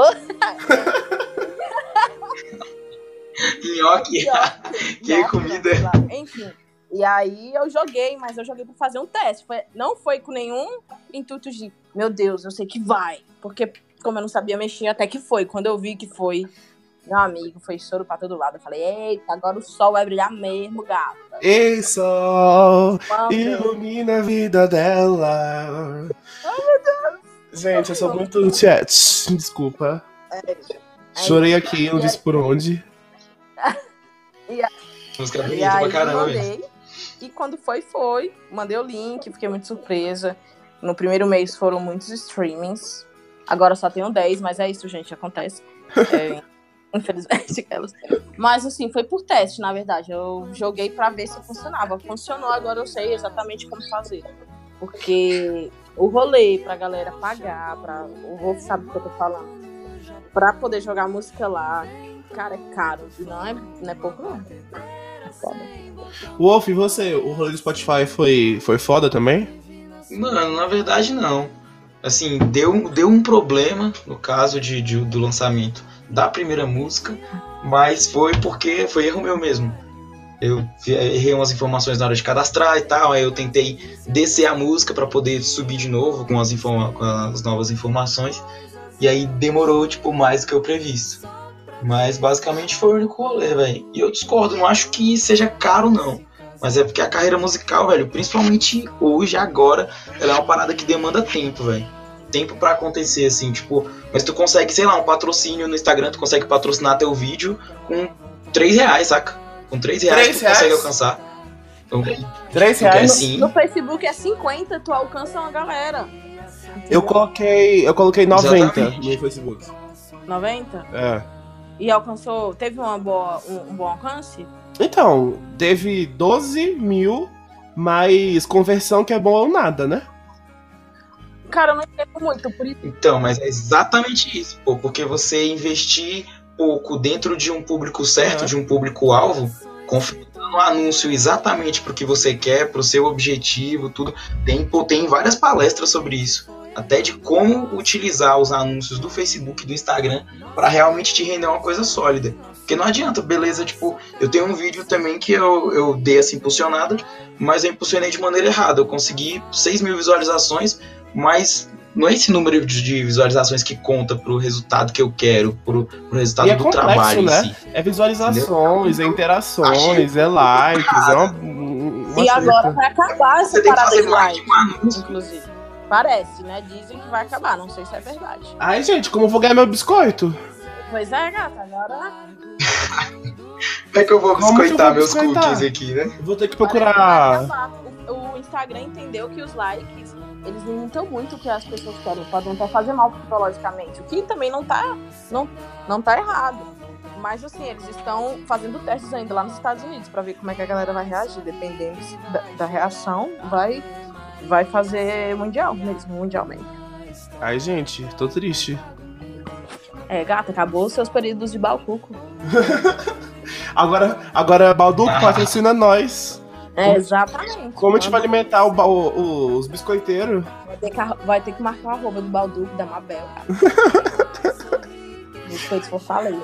Nhoque. Que comida. Enfim. E aí eu joguei, mas eu joguei pra fazer um teste. Não foi com nenhum intuito de, meu Deus, eu sei que vai. Porque como eu não sabia mexer, até que foi. Quando eu vi que foi, meu amigo, foi choro pra todo lado. Eu falei, eita, agora o sol vai brilhar mesmo, gata. Ei, sol, ilumina a vida dela. Ai, meu Deus. Gente, eu sou muito chat. Desculpa. Chorei aqui, não disse por onde. Música E bonita aí pra caramba. mandei, e quando foi, mandei o link, fiquei muito surpresa. No primeiro mês foram muitos streamings, agora só tenho 10, mas é isso, gente, acontece. Infelizmente. Mas assim, foi por teste, na verdade. Eu joguei pra ver se funcionava. Funcionou, agora eu sei exatamente como fazer. Porque o rolê pra galera pagar, o Wolf sabe o que eu tô falando, pra poder jogar música lá, cara, é caro, não é pouco não. É foda. Wolf, e você? O rolê do Spotify foi foda também? Mano, na verdade não. Assim, deu um problema no caso do lançamento da primeira música, mas foi porque foi erro meu mesmo. Eu errei umas informações na hora de cadastrar e tal, aí eu tentei descer a música pra poder subir de novo com as novas informações, e aí demorou, tipo, mais do que eu previsto. Mas basicamente foi o único rolê, velho. E eu discordo, não acho que seja caro, não. Mas é porque a carreira musical, velho, principalmente hoje, agora, ela é uma parada que demanda tempo, velho. Tempo pra acontecer, assim, tipo... Mas tu consegue, sei lá, um patrocínio no Instagram, tu consegue patrocinar teu vídeo com R$3, saca? Com R$3 tu consegue alcançar. R$3? Sim. No Facebook é 50, tu alcança uma galera. Eu coloquei 90 Exatamente. no Facebook. 90? É. E alcançou, teve um bom alcance? Então, teve 12 mil, mas conversão que é bom ou nada, né? Cara, eu não entendo muito, por isso. Então, mas é exatamente isso, pô, porque você investir pouco dentro de um público certo, de um público-alvo, configurando o anúncio exatamente pro que você quer, pro seu objetivo, tudo. Tem várias palestras sobre isso. Até de como utilizar os anúncios do Facebook e do Instagram para realmente te render uma coisa sólida. Porque não adianta, beleza, tipo, eu tenho um vídeo também que eu dei essa impulsionada, mas eu impulsionei de maneira errada. Eu consegui 6 mil visualizações, mas não é esse número de visualizações que conta pro resultado que eu quero, pro resultado do complexo, trabalho né? em si. É visualizações, é interações, é likes, é uma E agora vai acabar essa Você tem que parada fazer de mais like, de um anúncio. inclusive. Parece, né? Dizem que vai acabar, não sei se é verdade. Ai, gente, como eu vou ganhar meu biscoito? Pois é, gata, agora... Como é que eu vou Como que eu biscoitar vou meus biscoitar? cookies aqui, né? Eu vou ter que Vai procurar. acabar. O Instagram entendeu que os likes, eles limitam muito o que as pessoas querem. Podem até fazer mal psicologicamente, o que também não tá errado. Mas assim, eles estão fazendo testes ainda lá nos Estados Unidos pra ver como é que a galera vai reagir. Dependendo da reação, vai fazer mundialmente. Ai, gente, tô triste. É, gata, acabou os seus períodos de balcuco. Agora Balduco patrocina nós. É, exatamente. Como a gente vai alimentar os biscoiteiros? Vai ter que marcar o arroba do Balduco, da Mabel, cara. Biscoitos Fortaleza.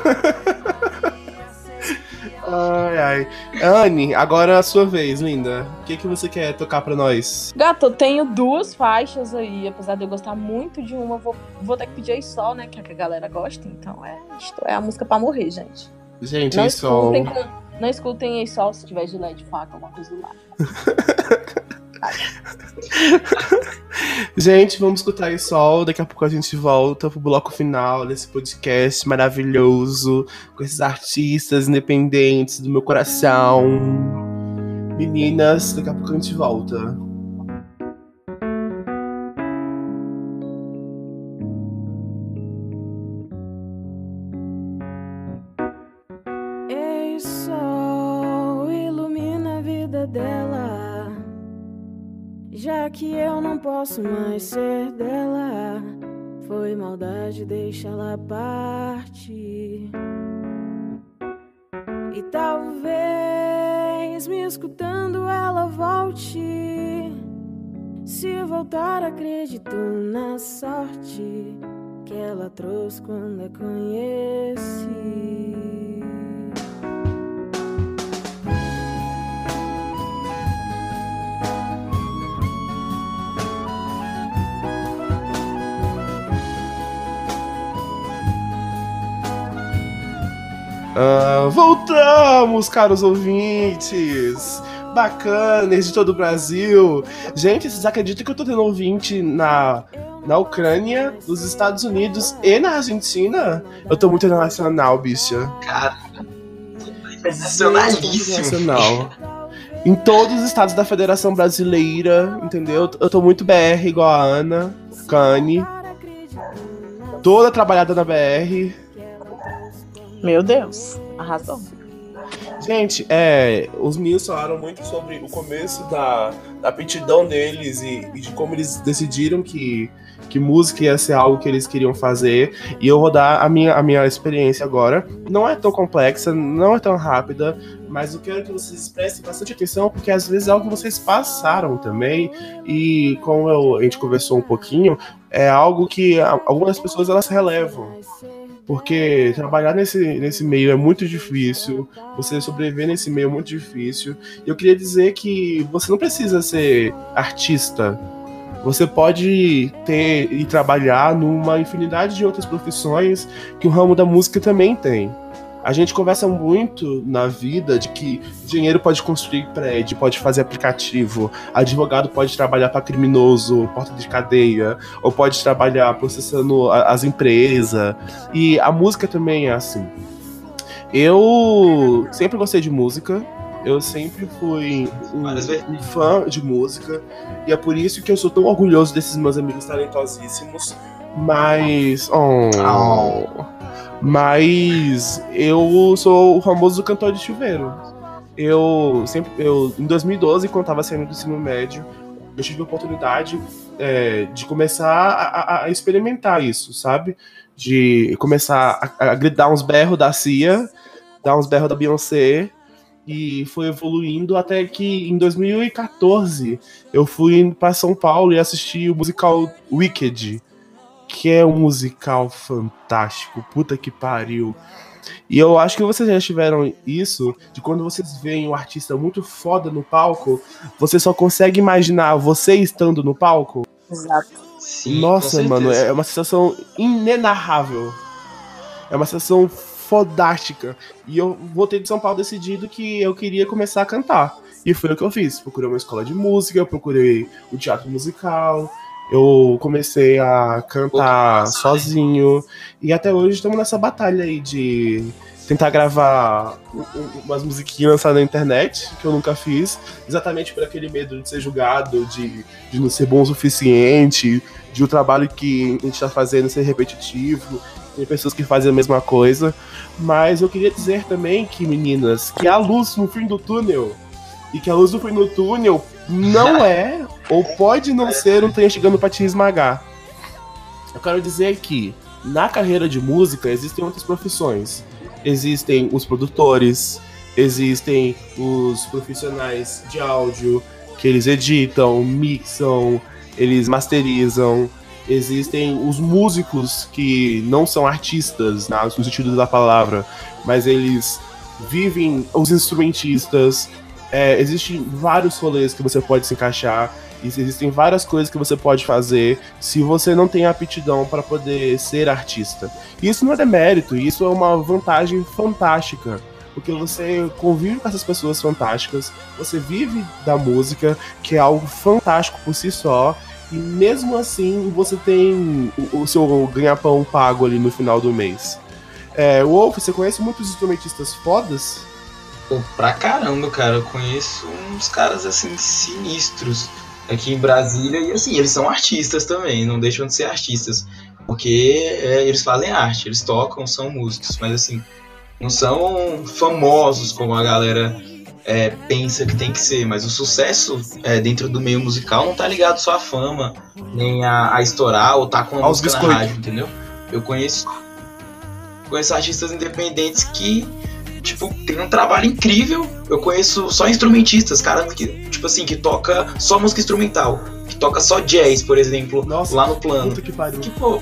Ai. Anne, agora é a sua vez, linda. O que você quer tocar pra nós? Gato, eu tenho 2 faixas aí, apesar de eu gostar muito de uma, vou ter que pedir aí só, né, que a galera gosta, então isto é a música pra morrer, gente. Gente, Não aí sol. Não escutem aí só se tiver gilete, faca, alguma coisa do lado. Gente, vamos escutar aí sol. Daqui a pouco a gente volta pro bloco final desse podcast maravilhoso, com esses artistas independentes do meu coração. Meninas, daqui a pouco a gente volta. Ei, sol, ilumina a vida dela, já que eu não posso mais ser dela. Foi maldade, deixa ela partir. E talvez me escutando ela volte. Se voltar, acredito na sorte que ela trouxe quando a conheci. Voltamos, caros ouvintes bacanas de todo o Brasil. Gente, vocês acreditam que eu tô tendo ouvinte na Ucrânia, nos Estados Unidos e na Argentina? Eu tô muito internacional, bicha. Cara, internacionalíssimo. Internacional. Em todos os estados da Federação Brasileira, entendeu? Eu tô muito BR igual a Ana Cane. Toda trabalhada na BR. Meu Deus, arrasou. Gente, os meninos falaram muito sobre o começo da aptidão deles e de como eles decidiram que música ia ser algo que eles queriam fazer. E eu vou dar a minha experiência agora. Não é tão complexa, não é tão rápida, mas eu quero que vocês prestem bastante atenção, porque às vezes é algo que vocês passaram também. E como a gente conversou um pouquinho, é algo que algumas pessoas elas relevam. Porque trabalhar nesse meio é muito difícil, você sobreviver nesse meio é muito difícil. E eu queria dizer que você não precisa ser artista. Você pode ter e trabalhar numa infinidade de outras profissões que o ramo da música também tem. A gente conversa muito na vida de que engenheiro pode construir prédio, pode fazer aplicativo, advogado pode trabalhar para criminoso, porta de cadeia, ou pode trabalhar processando as empresas. E a música também é assim. Eu sempre gostei de música, Eu sempre fui Várias vezes. um fã de música, e é por isso que eu sou tão orgulhoso desses meus amigos talentosíssimos, mas. Mas eu sou o famoso cantor de chuveiro. Em 2012, quando estava saindo do ensino médio, eu tive a oportunidade de começar a experimentar isso, sabe? De começar a gritar uns berros da Cia, dar uns berros da Beyoncé, e foi evoluindo até que em 2014 eu fui para São Paulo e assisti o musical Wicked, que é um musical fantástico, puta que pariu. E eu acho que vocês já tiveram isso, de quando vocês veem um artista muito foda no palco, você só consegue imaginar você estando no palco. Exato. Sim, Nossa, com mano, certeza. é uma sensação inenarrável. É uma sensação fodástica. E eu voltei de São Paulo decidido que eu queria começar a cantar. E foi o que eu fiz. Procurei uma escola de música, procurei o teatro musical, eu comecei a cantar sozinho. E até hoje estamos nessa batalha aí de tentar gravar umas musiquinhas lançadas na internet, que eu nunca fiz, exatamente por aquele medo de ser julgado, de não ser bom o suficiente, de o trabalho que a gente está fazendo ser repetitivo. Tem pessoas que fazem a mesma coisa. Mas eu queria dizer também que, meninas, que há luz no fim do túnel. E que a luz do fim do túnel não é, ou pode não ser, um trem chegando pra te esmagar. Eu quero dizer que, na carreira de música, existem outras profissões. Existem os produtores, existem os profissionais de áudio, que eles editam, mixam, eles masterizam. Existem os músicos que não são artistas, no sentido da palavra, mas eles vivem, os instrumentistas. Existem vários rolês que você pode se encaixar, e existem várias coisas que você pode fazer se você não tem aptidão para poder ser artista. E isso não é demérito, isso é uma vantagem fantástica, porque você convive com essas pessoas fantásticas, você vive da música, que é algo fantástico por si só, e mesmo assim você tem o seu ganha-pão pago ali no final do mês. Wolf, você conhece muitos instrumentistas fodas? Pô, pra caramba, cara, eu conheço uns caras assim sinistros aqui em Brasília e assim, eles são artistas também, não deixam de ser artistas, porque eles fazem arte, eles tocam, são músicos, mas assim, não são famosos como a galera pensa que tem que ser, mas o sucesso dentro do meio musical não tá ligado só à fama, nem a estourar ou tá com uma música na rádio, entendeu? Eu conheço artistas independentes que tipo, tem um trabalho incrível. Eu conheço só instrumentistas, cara que, tipo assim, que toca só música instrumental, que toca só jazz, por exemplo. Nossa, lá no plano. Puta que pariu. Que, pô,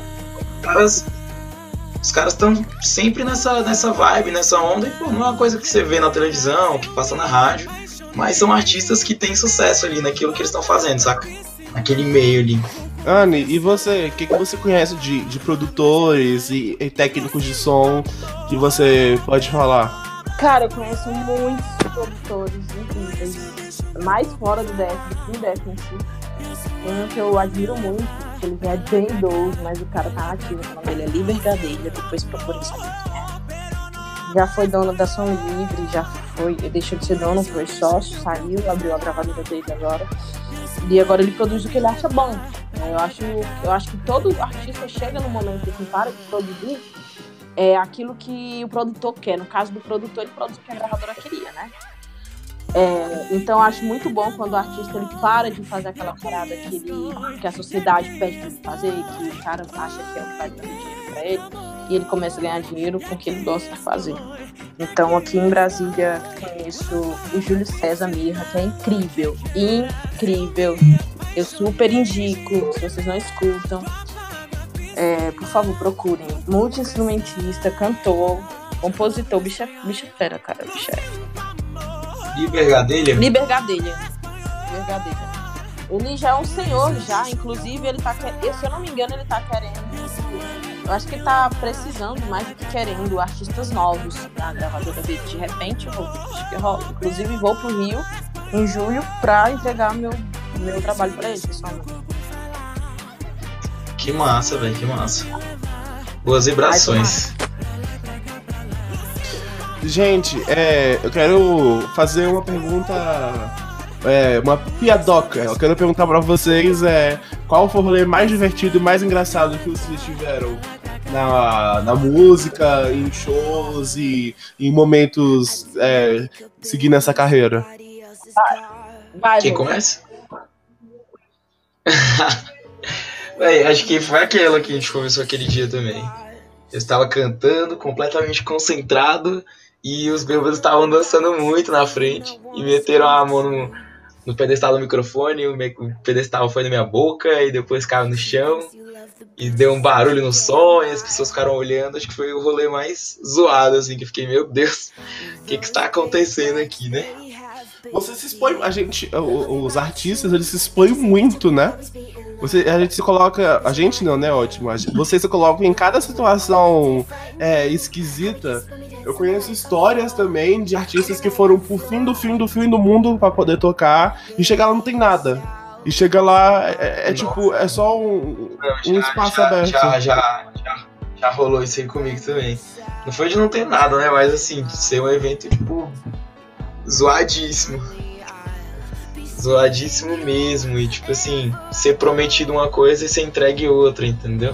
os caras estão sempre nessa vibe, nessa onda, e pô, não é uma coisa que você vê na televisão, que passa na rádio, mas são artistas que têm sucesso ali naquilo que eles estão fazendo, saca? Naquele meio ali. Anne, e você? O que você conhece de produtores e técnicos de som que você pode falar? Cara, eu conheço muitos produtores incríveis, mais fora do DF do que no DF em si. Um que eu admiro muito, que ele já é bem idoso, mas o cara tá ativo, o nome dele é Liber Gadelha, depois procura isso. Já foi dono da Som Livre, ele deixou de ser dono, foi sócio, saiu, abriu a gravadora dele agora. E agora ele produz o que ele acha bom. Eu acho que todo artista chega no momento que para de produzir aquilo que o produtor quer. No caso do produtor, ele produz o que a gravadora queria, né? Então eu acho muito bom quando o artista ele para de fazer aquela parada que a sociedade pede pra ele fazer, que o cara acha que é o que vai dar dinheiro pra ele, e ele começa a ganhar dinheiro com o que ele gosta de fazer. Então aqui em Brasília conheço o Júlio César Mirra, que é incrível. Eu super indico, se vocês não escutam. Por favor, procurem. Multi-instrumentista, cantor, compositor, bicha fera, cara. Liber Gadelha? Liber Gadelha. Ele já é um senhor, inclusive ele tá, se eu não me engano, ele tá querendo, eu acho que ele tá precisando mais do que querendo artistas novos na gravadora dele. De repente, acho que rola. Inclusive vou pro Rio em julho pra entregar meu trabalho pra ele, pessoalmente. Que massa, velho, que massa. Boas vibrações. Gente, eu quero fazer uma pergunta, uma piadoca. Eu quero perguntar pra vocês qual foi o rolê mais divertido e mais engraçado que vocês tiveram na música, em shows e em momentos seguindo essa carreira. Vai, Quem Lu. começa? Véi, acho que foi aquela que a gente começou aquele dia também. Eu estava cantando, completamente concentrado, e os bêbados estavam dançando muito na frente, e meteram a mão no pedestal do microfone, o pedestal foi na minha boca, e depois caiu no chão, e deu um barulho no som, e as pessoas ficaram olhando. Acho que foi o rolê mais zoado, assim, que eu fiquei, meu Deus, o que está acontecendo aqui, né? Você se expõe, os artistas, eles se expõem muito, né? A gente se coloca, a gente não, né, ótimo, você se coloca em cada situação esquisita. Eu conheço histórias também de artistas que foram pro fim do mundo pra poder tocar, e chegar lá não tem nada. E chega lá, tipo, é só um espaço aberto. Já rolou isso aí comigo também. Não foi de não ter nada, né, mas assim, de ser um evento, tipo, zoadíssimo mesmo, e tipo assim, ser prometido uma coisa e ser entregue outra, entendeu?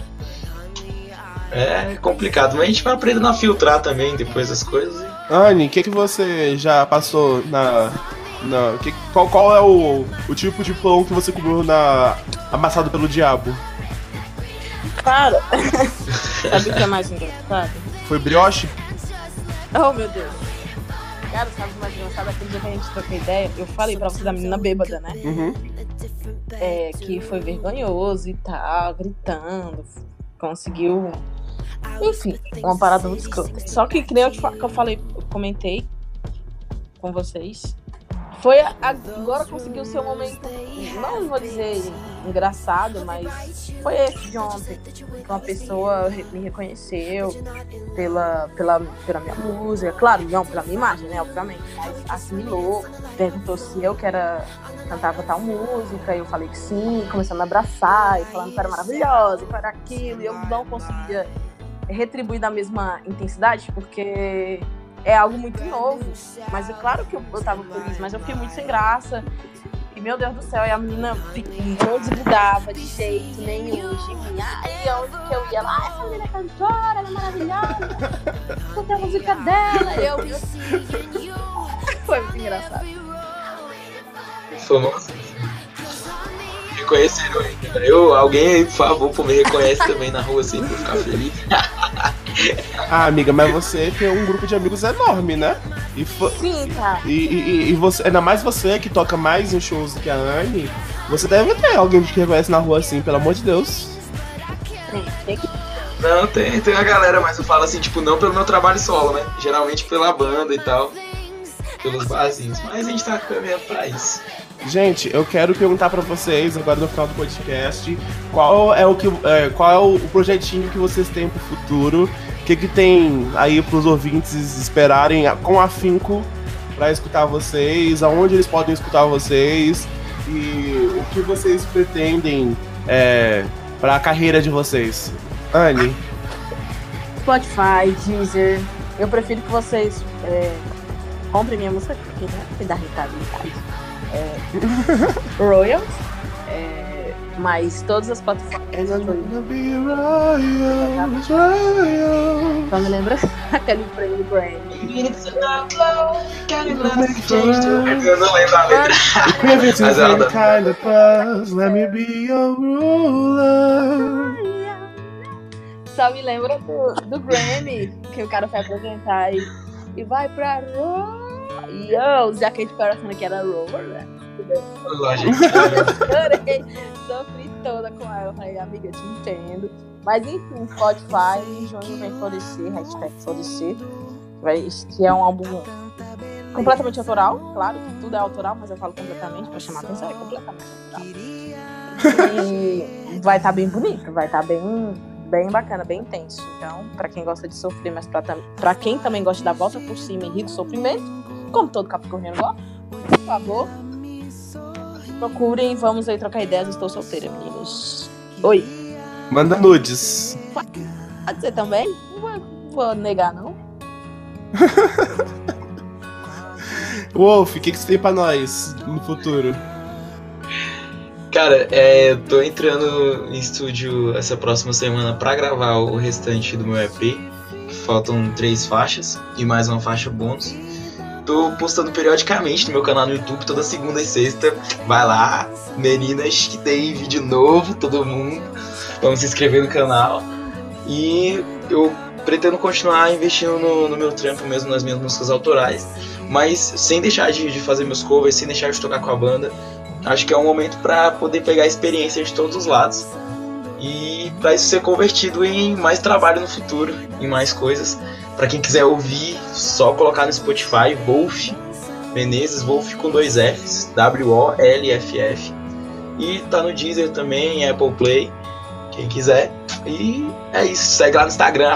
É complicado, mas a gente vai aprendendo a filtrar também depois as coisas. Anne, o que você já passou qual é o tipo de pão que você comeu amassado pelo diabo? Cara, sabe o que é mais engraçado? Foi brioche? Oh, meu Deus. Cara, sabe o mais engraçado? Aquele dia que a gente trocou ideia, eu falei pra você da menina bêbada, né? Uhum. Que foi vergonhoso e tal, gritando, conseguiu... Enfim, uma parada muito escrota. Só que nem eu comentei com vocês, foi agora conseguiu ser um momento, não vou dizer engraçado, mas foi esse de ontem, que uma pessoa me reconheceu pela minha música, claro, não pela minha imagem, né, obviamente, mas assimilou, perguntou se eu cantava tal música, eu falei que sim, começou a me abraçar, e falando que era maravilhosa, que era aquilo, e eu não conseguia retribuir da mesma intensidade, porque é algo muito novo, mas é claro que eu tava feliz, mas eu fiquei muito sem graça. E meu Deus do céu, e a menina não desgrudava de jeito nenhum de mim. Aí onde que eu ia lá, essa menina é cantora, ela é maravilhosa, escutei a música dela. E eu foi muito engraçado. Famoso. Reconheceram ainda. Alguém aí, por favor, me reconhece também na rua assim, pra eu ficar feliz. Ah, amiga, mas você tem um grupo de amigos enorme, né? Sim, cara. E você, ainda mais você que toca mais em shows do que a Anne, você deve ter alguém que reconhece na rua assim, pelo amor de Deus. Tem que... Não, tem uma galera, mas eu falo assim, tipo, não pelo meu trabalho solo, né? Geralmente pela banda e tal, pelos barzinhos. Mas a gente tá caminhando pra isso. Gente, eu quero perguntar pra vocês, agora no final do podcast, qual é o projetinho que vocês têm pro futuro, o que tem aí pros ouvintes esperarem com afinco pra escutar vocês, aonde eles podem escutar vocês e o que vocês pretendem pra carreira de vocês. Anne? Spotify, Deezer. Eu prefiro que vocês comprem minha música, porque né, dá rentabilidade. Royals, mas todas as plataformas. Só me lembra aquele prêmio do Grammy. Eu não lembro a letra. Mas ela kind of buzz, let me be your ruler. Só me lembra do Grammy, que o cara foi apresentar e vai pra Royals. E eu usei aquele coração que era Roller. Lógico. Sofri toda com ela. Eu falei, amiga, eu te entendo. Mas enfim, Spotify, em junho vem Florescer, hashtag Florescer. Que é um álbum completamente autoral. Claro que tudo é autoral, mas eu falo completamente pra chamar a atenção, é completamente autoral. E vai estar bem bonito, vai estar bem bacana, bem intenso. Então, pra quem gosta de sofrer, mas pra quem também gosta da volta por cima e rir do sofrimento, como todo capricorniano gosta, por favor, procurem, vamos aí trocar ideias. Estou solteira, meninos. Oi. Manda nudes. Pode ser também? Não vou negar, não. Wolf, o que você tem pra nós no futuro? Cara, tô entrando em estúdio essa próxima semana pra gravar o restante do meu EP. Faltam 3 faixas e mais uma faixa bônus. Tô postando periodicamente no meu canal no YouTube, toda segunda e sexta. Vai lá, meninas, que tem vídeo novo, todo mundo. Vamos se inscrever no canal. E eu pretendo continuar investindo no meu trampo mesmo, nas minhas músicas autorais. Mas sem deixar de fazer meus covers, sem deixar de tocar com a banda. Acho que é um momento pra poder pegar a experiência de todos os lados. E pra isso ser convertido em mais trabalho no futuro, em mais coisas. Pra quem quiser ouvir, só colocar no Spotify, Wolf Menezes, Wolf com 2 Fs, WOLFF. E tá no Deezer também, Apple Play, quem quiser. E é isso, segue lá no Instagram,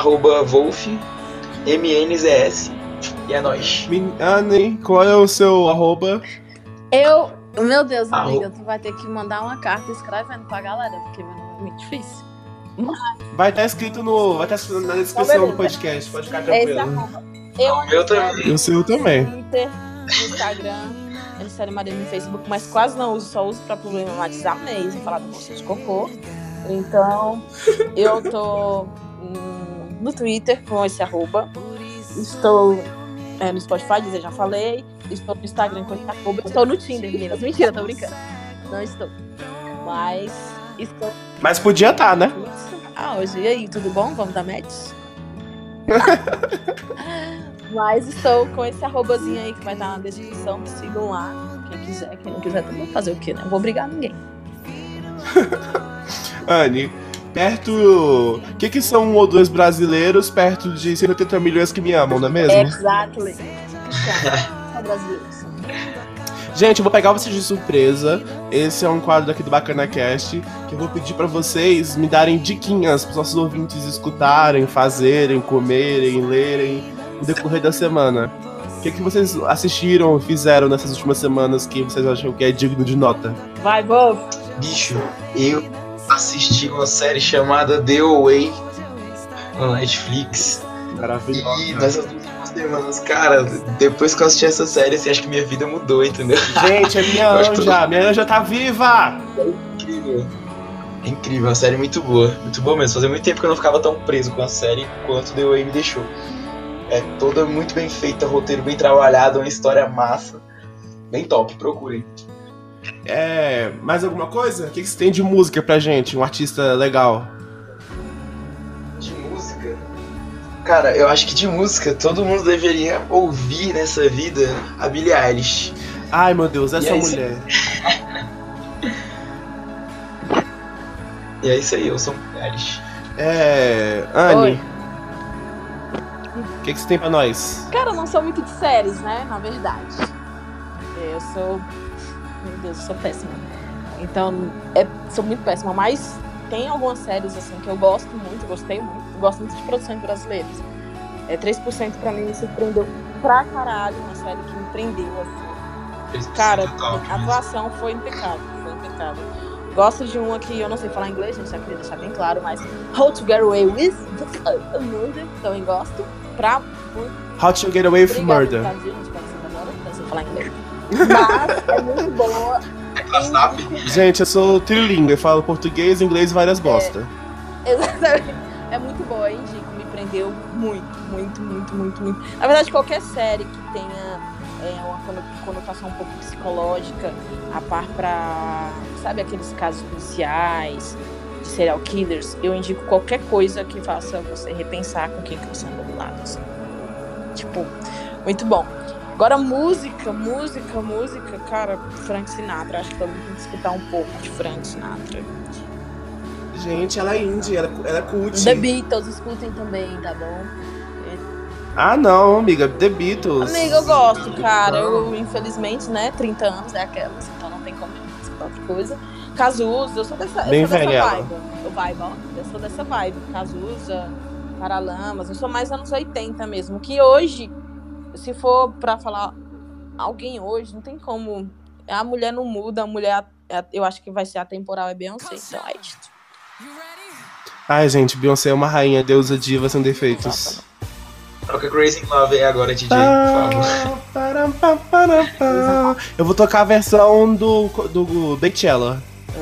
@WolfMNZS. E é nóis. Anne, qual é o seu arroba? Meu Deus, amiga, tu vai ter que mandar uma carta escrevendo pra galera, porque meu nome é muito difícil. Vai estar escrito na descrição do podcast, pode ficar tranquilo. O meu também. E o seu também. No Twitter, no Instagram, Anicele Maria no Facebook, mas quase não uso, só uso pra problematizar mesmo, falar do moço de cocô. Então, eu tô no Twitter com esse arroba. Estou no Spotify, já falei. Estou no Instagram com esse arroba. Estou no Tinder, meninas. Mentira, tô brincando. Não estou. Mas estou. Mas podia estar, né? Hoje, e aí, tudo bom? Vamos dar match? Mas estou com esse arrobazinho aí que vai estar na descrição. Me sigam lá. Quem quiser, quem não quiser também fazer o quê, né? Não vou obrigar ninguém. Anne, perto... O que são 1 ou 2 brasileiros perto de 180 milhões que me amam, não é mesmo? Exactly. São brasileiros. Gente, eu vou pegar vocês de surpresa. Esse é um quadro aqui do BacanaCast que eu vou pedir pra vocês me darem diquinhas pros nossos ouvintes escutarem, fazerem, comerem, lerem no decorrer da semana. O que vocês assistiram, fizeram nessas últimas semanas que vocês acham que é digno de nota? Vai, Wolf! Bicho, eu assisti uma série chamada The Away na Netflix. Maravilhosa. E nessas últimas semanas, cara, depois que eu assisti essa série, assim, acho que minha vida mudou, entendeu? Gente, é minha anja tá viva! É incrível. É incrível, uma série muito boa mesmo. Fazia muito tempo que eu não ficava tão preso com a série quanto The Away me deixou. É toda muito bem feita, roteiro bem trabalhado, uma história massa. Bem top, procurem. Mais alguma coisa? O que você tem de música pra gente? Um artista legal. De música? Cara, eu acho que de música todo mundo deveria ouvir nessa vida a Billie Eilish. Ai, meu Deus, essa mulher. E é isso aí, eu sou Billie Eilish. Anne, o que você tem pra nós? Cara, eu não sou muito de séries, né? Na verdade. Eu sou... Meu Deus, eu sou péssima. Então, sou muito péssima. Mas tem algumas séries, assim, que eu gosto muito, gostei muito. Gosto muito de produções brasileiras. 3% pra mim me surpreendeu pra caralho. Uma série que me prendeu, assim. Cara, a atuação foi impecável. Gosto de uma que eu não sei falar inglês, gente, já queria deixar bem claro, mas How to Get Away with Murder, também gosto. How to Get Away with Murder. Não sei falar inglês. Mas é muito boa. Gente, eu sou trilingue, eu falo português, inglês e várias bosta. Exatamente. É muito boa, indico, me prendeu muito. Na verdade, qualquer série que tenha uma conotação um pouco psicológica, a par pra, sabe, aqueles casos policiais, de serial killers, eu indico qualquer coisa que faça você repensar com quem que você anda do lado, assim. Tipo, muito bom. Agora, música, cara, Frank Sinatra. Acho que todo mundo tem que escutar um pouco de Frank Sinatra. Gente, ela é indie, ela é cult. The Beatles, escutem também, tá bom? Ah, não, amiga, The Beatles. Amiga, eu gosto, cara. Eu, infelizmente, né, 30 anos é aquelas, então não tem como escutar outra coisa. Cazuza, eu sou dessa vibe. Eu sou dessa vibe. Cazuza, Paralamas, eu sou mais anos 80 mesmo. Que hoje, se for pra falar alguém hoje, não tem como. A mulher não muda, a mulher, eu acho que vai ser atemporal, é Beyoncé, então é isto. Ai, gente, Beyoncé é uma rainha, deusa diva sem defeitos. Toca Crazy in Love aí agora, DJ, por favor. Eu vou tocar a versão do Beychella.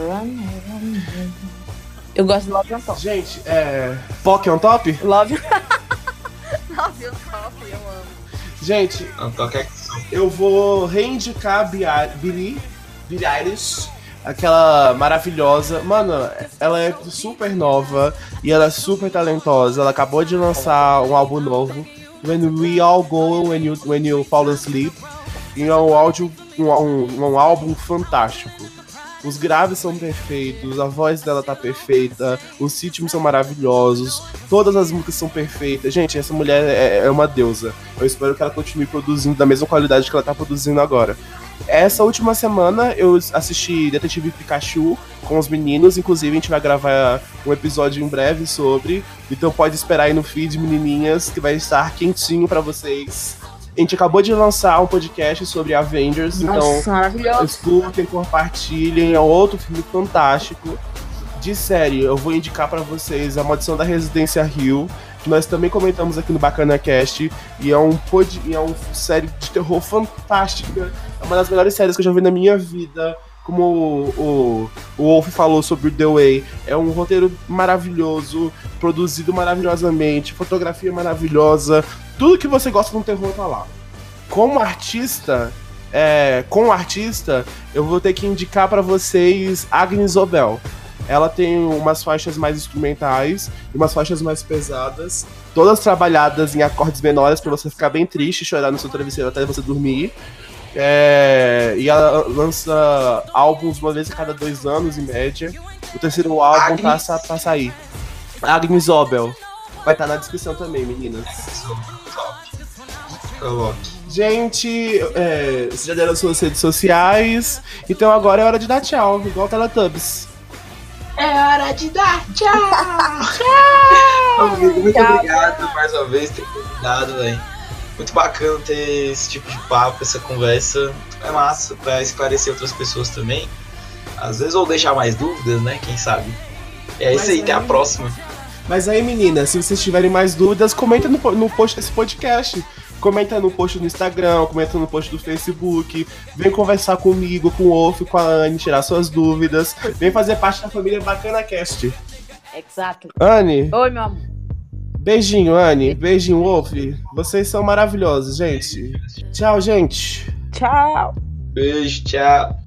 Eu gosto de Love on Top. Gente, Pock on Top? Love on Top, eu amo. Gente, Não, toca eu vou reivindicar Billie Eilish, aquela maravilhosa. Mano, ela é super nova e ela é super talentosa. Ela acabou de lançar um álbum novo, When We All Go, When You Fall Asleep. E é um álbum fantástico. Os graves são perfeitos, a voz dela tá perfeita, os ritmos são maravilhosos, todas as músicas são perfeitas. Gente, essa mulher é uma deusa. Eu espero que ela continue produzindo da mesma qualidade que ela tá produzindo agora. Essa última semana eu assisti Detetive Pikachu com os meninos, inclusive a gente vai gravar um episódio em breve sobre, então pode esperar aí no feed, menininhas, que vai estar quentinho pra vocês. A gente acabou de lançar um podcast sobre Avengers, Nossa, então maravilhoso. escutem, compartilhem, é outro filme fantástico. De série, eu vou indicar pra vocês A Maldição da Residência Hill, que nós também comentamos aqui no Bacana Cast, e é uma série de terror fantástica, é uma das melhores séries que eu já vi na minha vida. Como o Wolf falou sobre The Way, é um roteiro maravilhoso, produzido maravilhosamente, fotografia maravilhosa, tudo que você gosta de um terror tá lá. Como artista, eu vou ter que indicar pra vocês Agnes Obel. Ela tem umas faixas mais instrumentais e umas faixas mais pesadas, todas trabalhadas em acordes menores pra você ficar bem triste e chorar no seu travesseiro até você dormir. E ela lança álbuns uma vez a cada 2 anos, em média. O terceiro álbum tá pra sair. Agnes Obel. Vai estar na descrição também, meninas. Coloque. Gente, vocês já deram suas redes sociais, então agora é hora de dar tchau, igual Teletubbies. É hora de dar tchau! Amigo, muito obrigado mais uma vez por ter convidado, velho. Muito bacana ter esse tipo de papo, essa conversa. É massa pra esclarecer outras pessoas também. Às vezes, ou deixar mais dúvidas, né? Quem sabe. É isso aí, até a próxima. Mas aí, meninas, se vocês tiverem mais dúvidas, comenta no post desse podcast. Comenta no post do Instagram, comenta no post do Facebook. Vem conversar comigo, com o Wolf, com a Anne, tirar suas dúvidas. Vem fazer parte da família Bacana Cast. Exato. Anne. Oi, meu amor. Beijinho, Anne. Beijinho, Wolf. Vocês são maravilhosos, gente. Tchau, gente. Tchau. Beijo, tchau.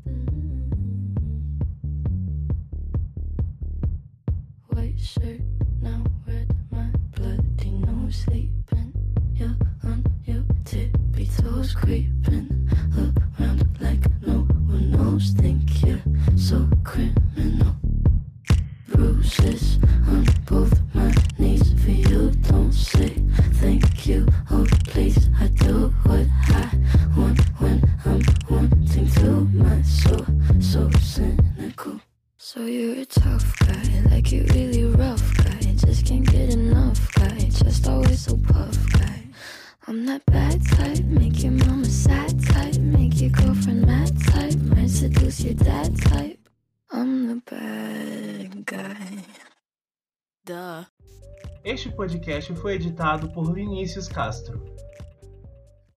White shirt, now red, my bloody nose sleeping. You're on your tippy toes, creeping around like no one knows. Think you're so criminal. Bruises on both my knees for you. Don't say thank you. Oh, please, I do what I want when I'm wanting to. My soul, so cynical. So you're a tough guy, like you really rough guy. Just can't get enough guy, just always so puff guy. I'm that bad type, make your mama sad type, make your girlfriend mad type, might seduce your dad type. I'm the bad guy. Duh. Este podcast foi editado por Vinícius Castro.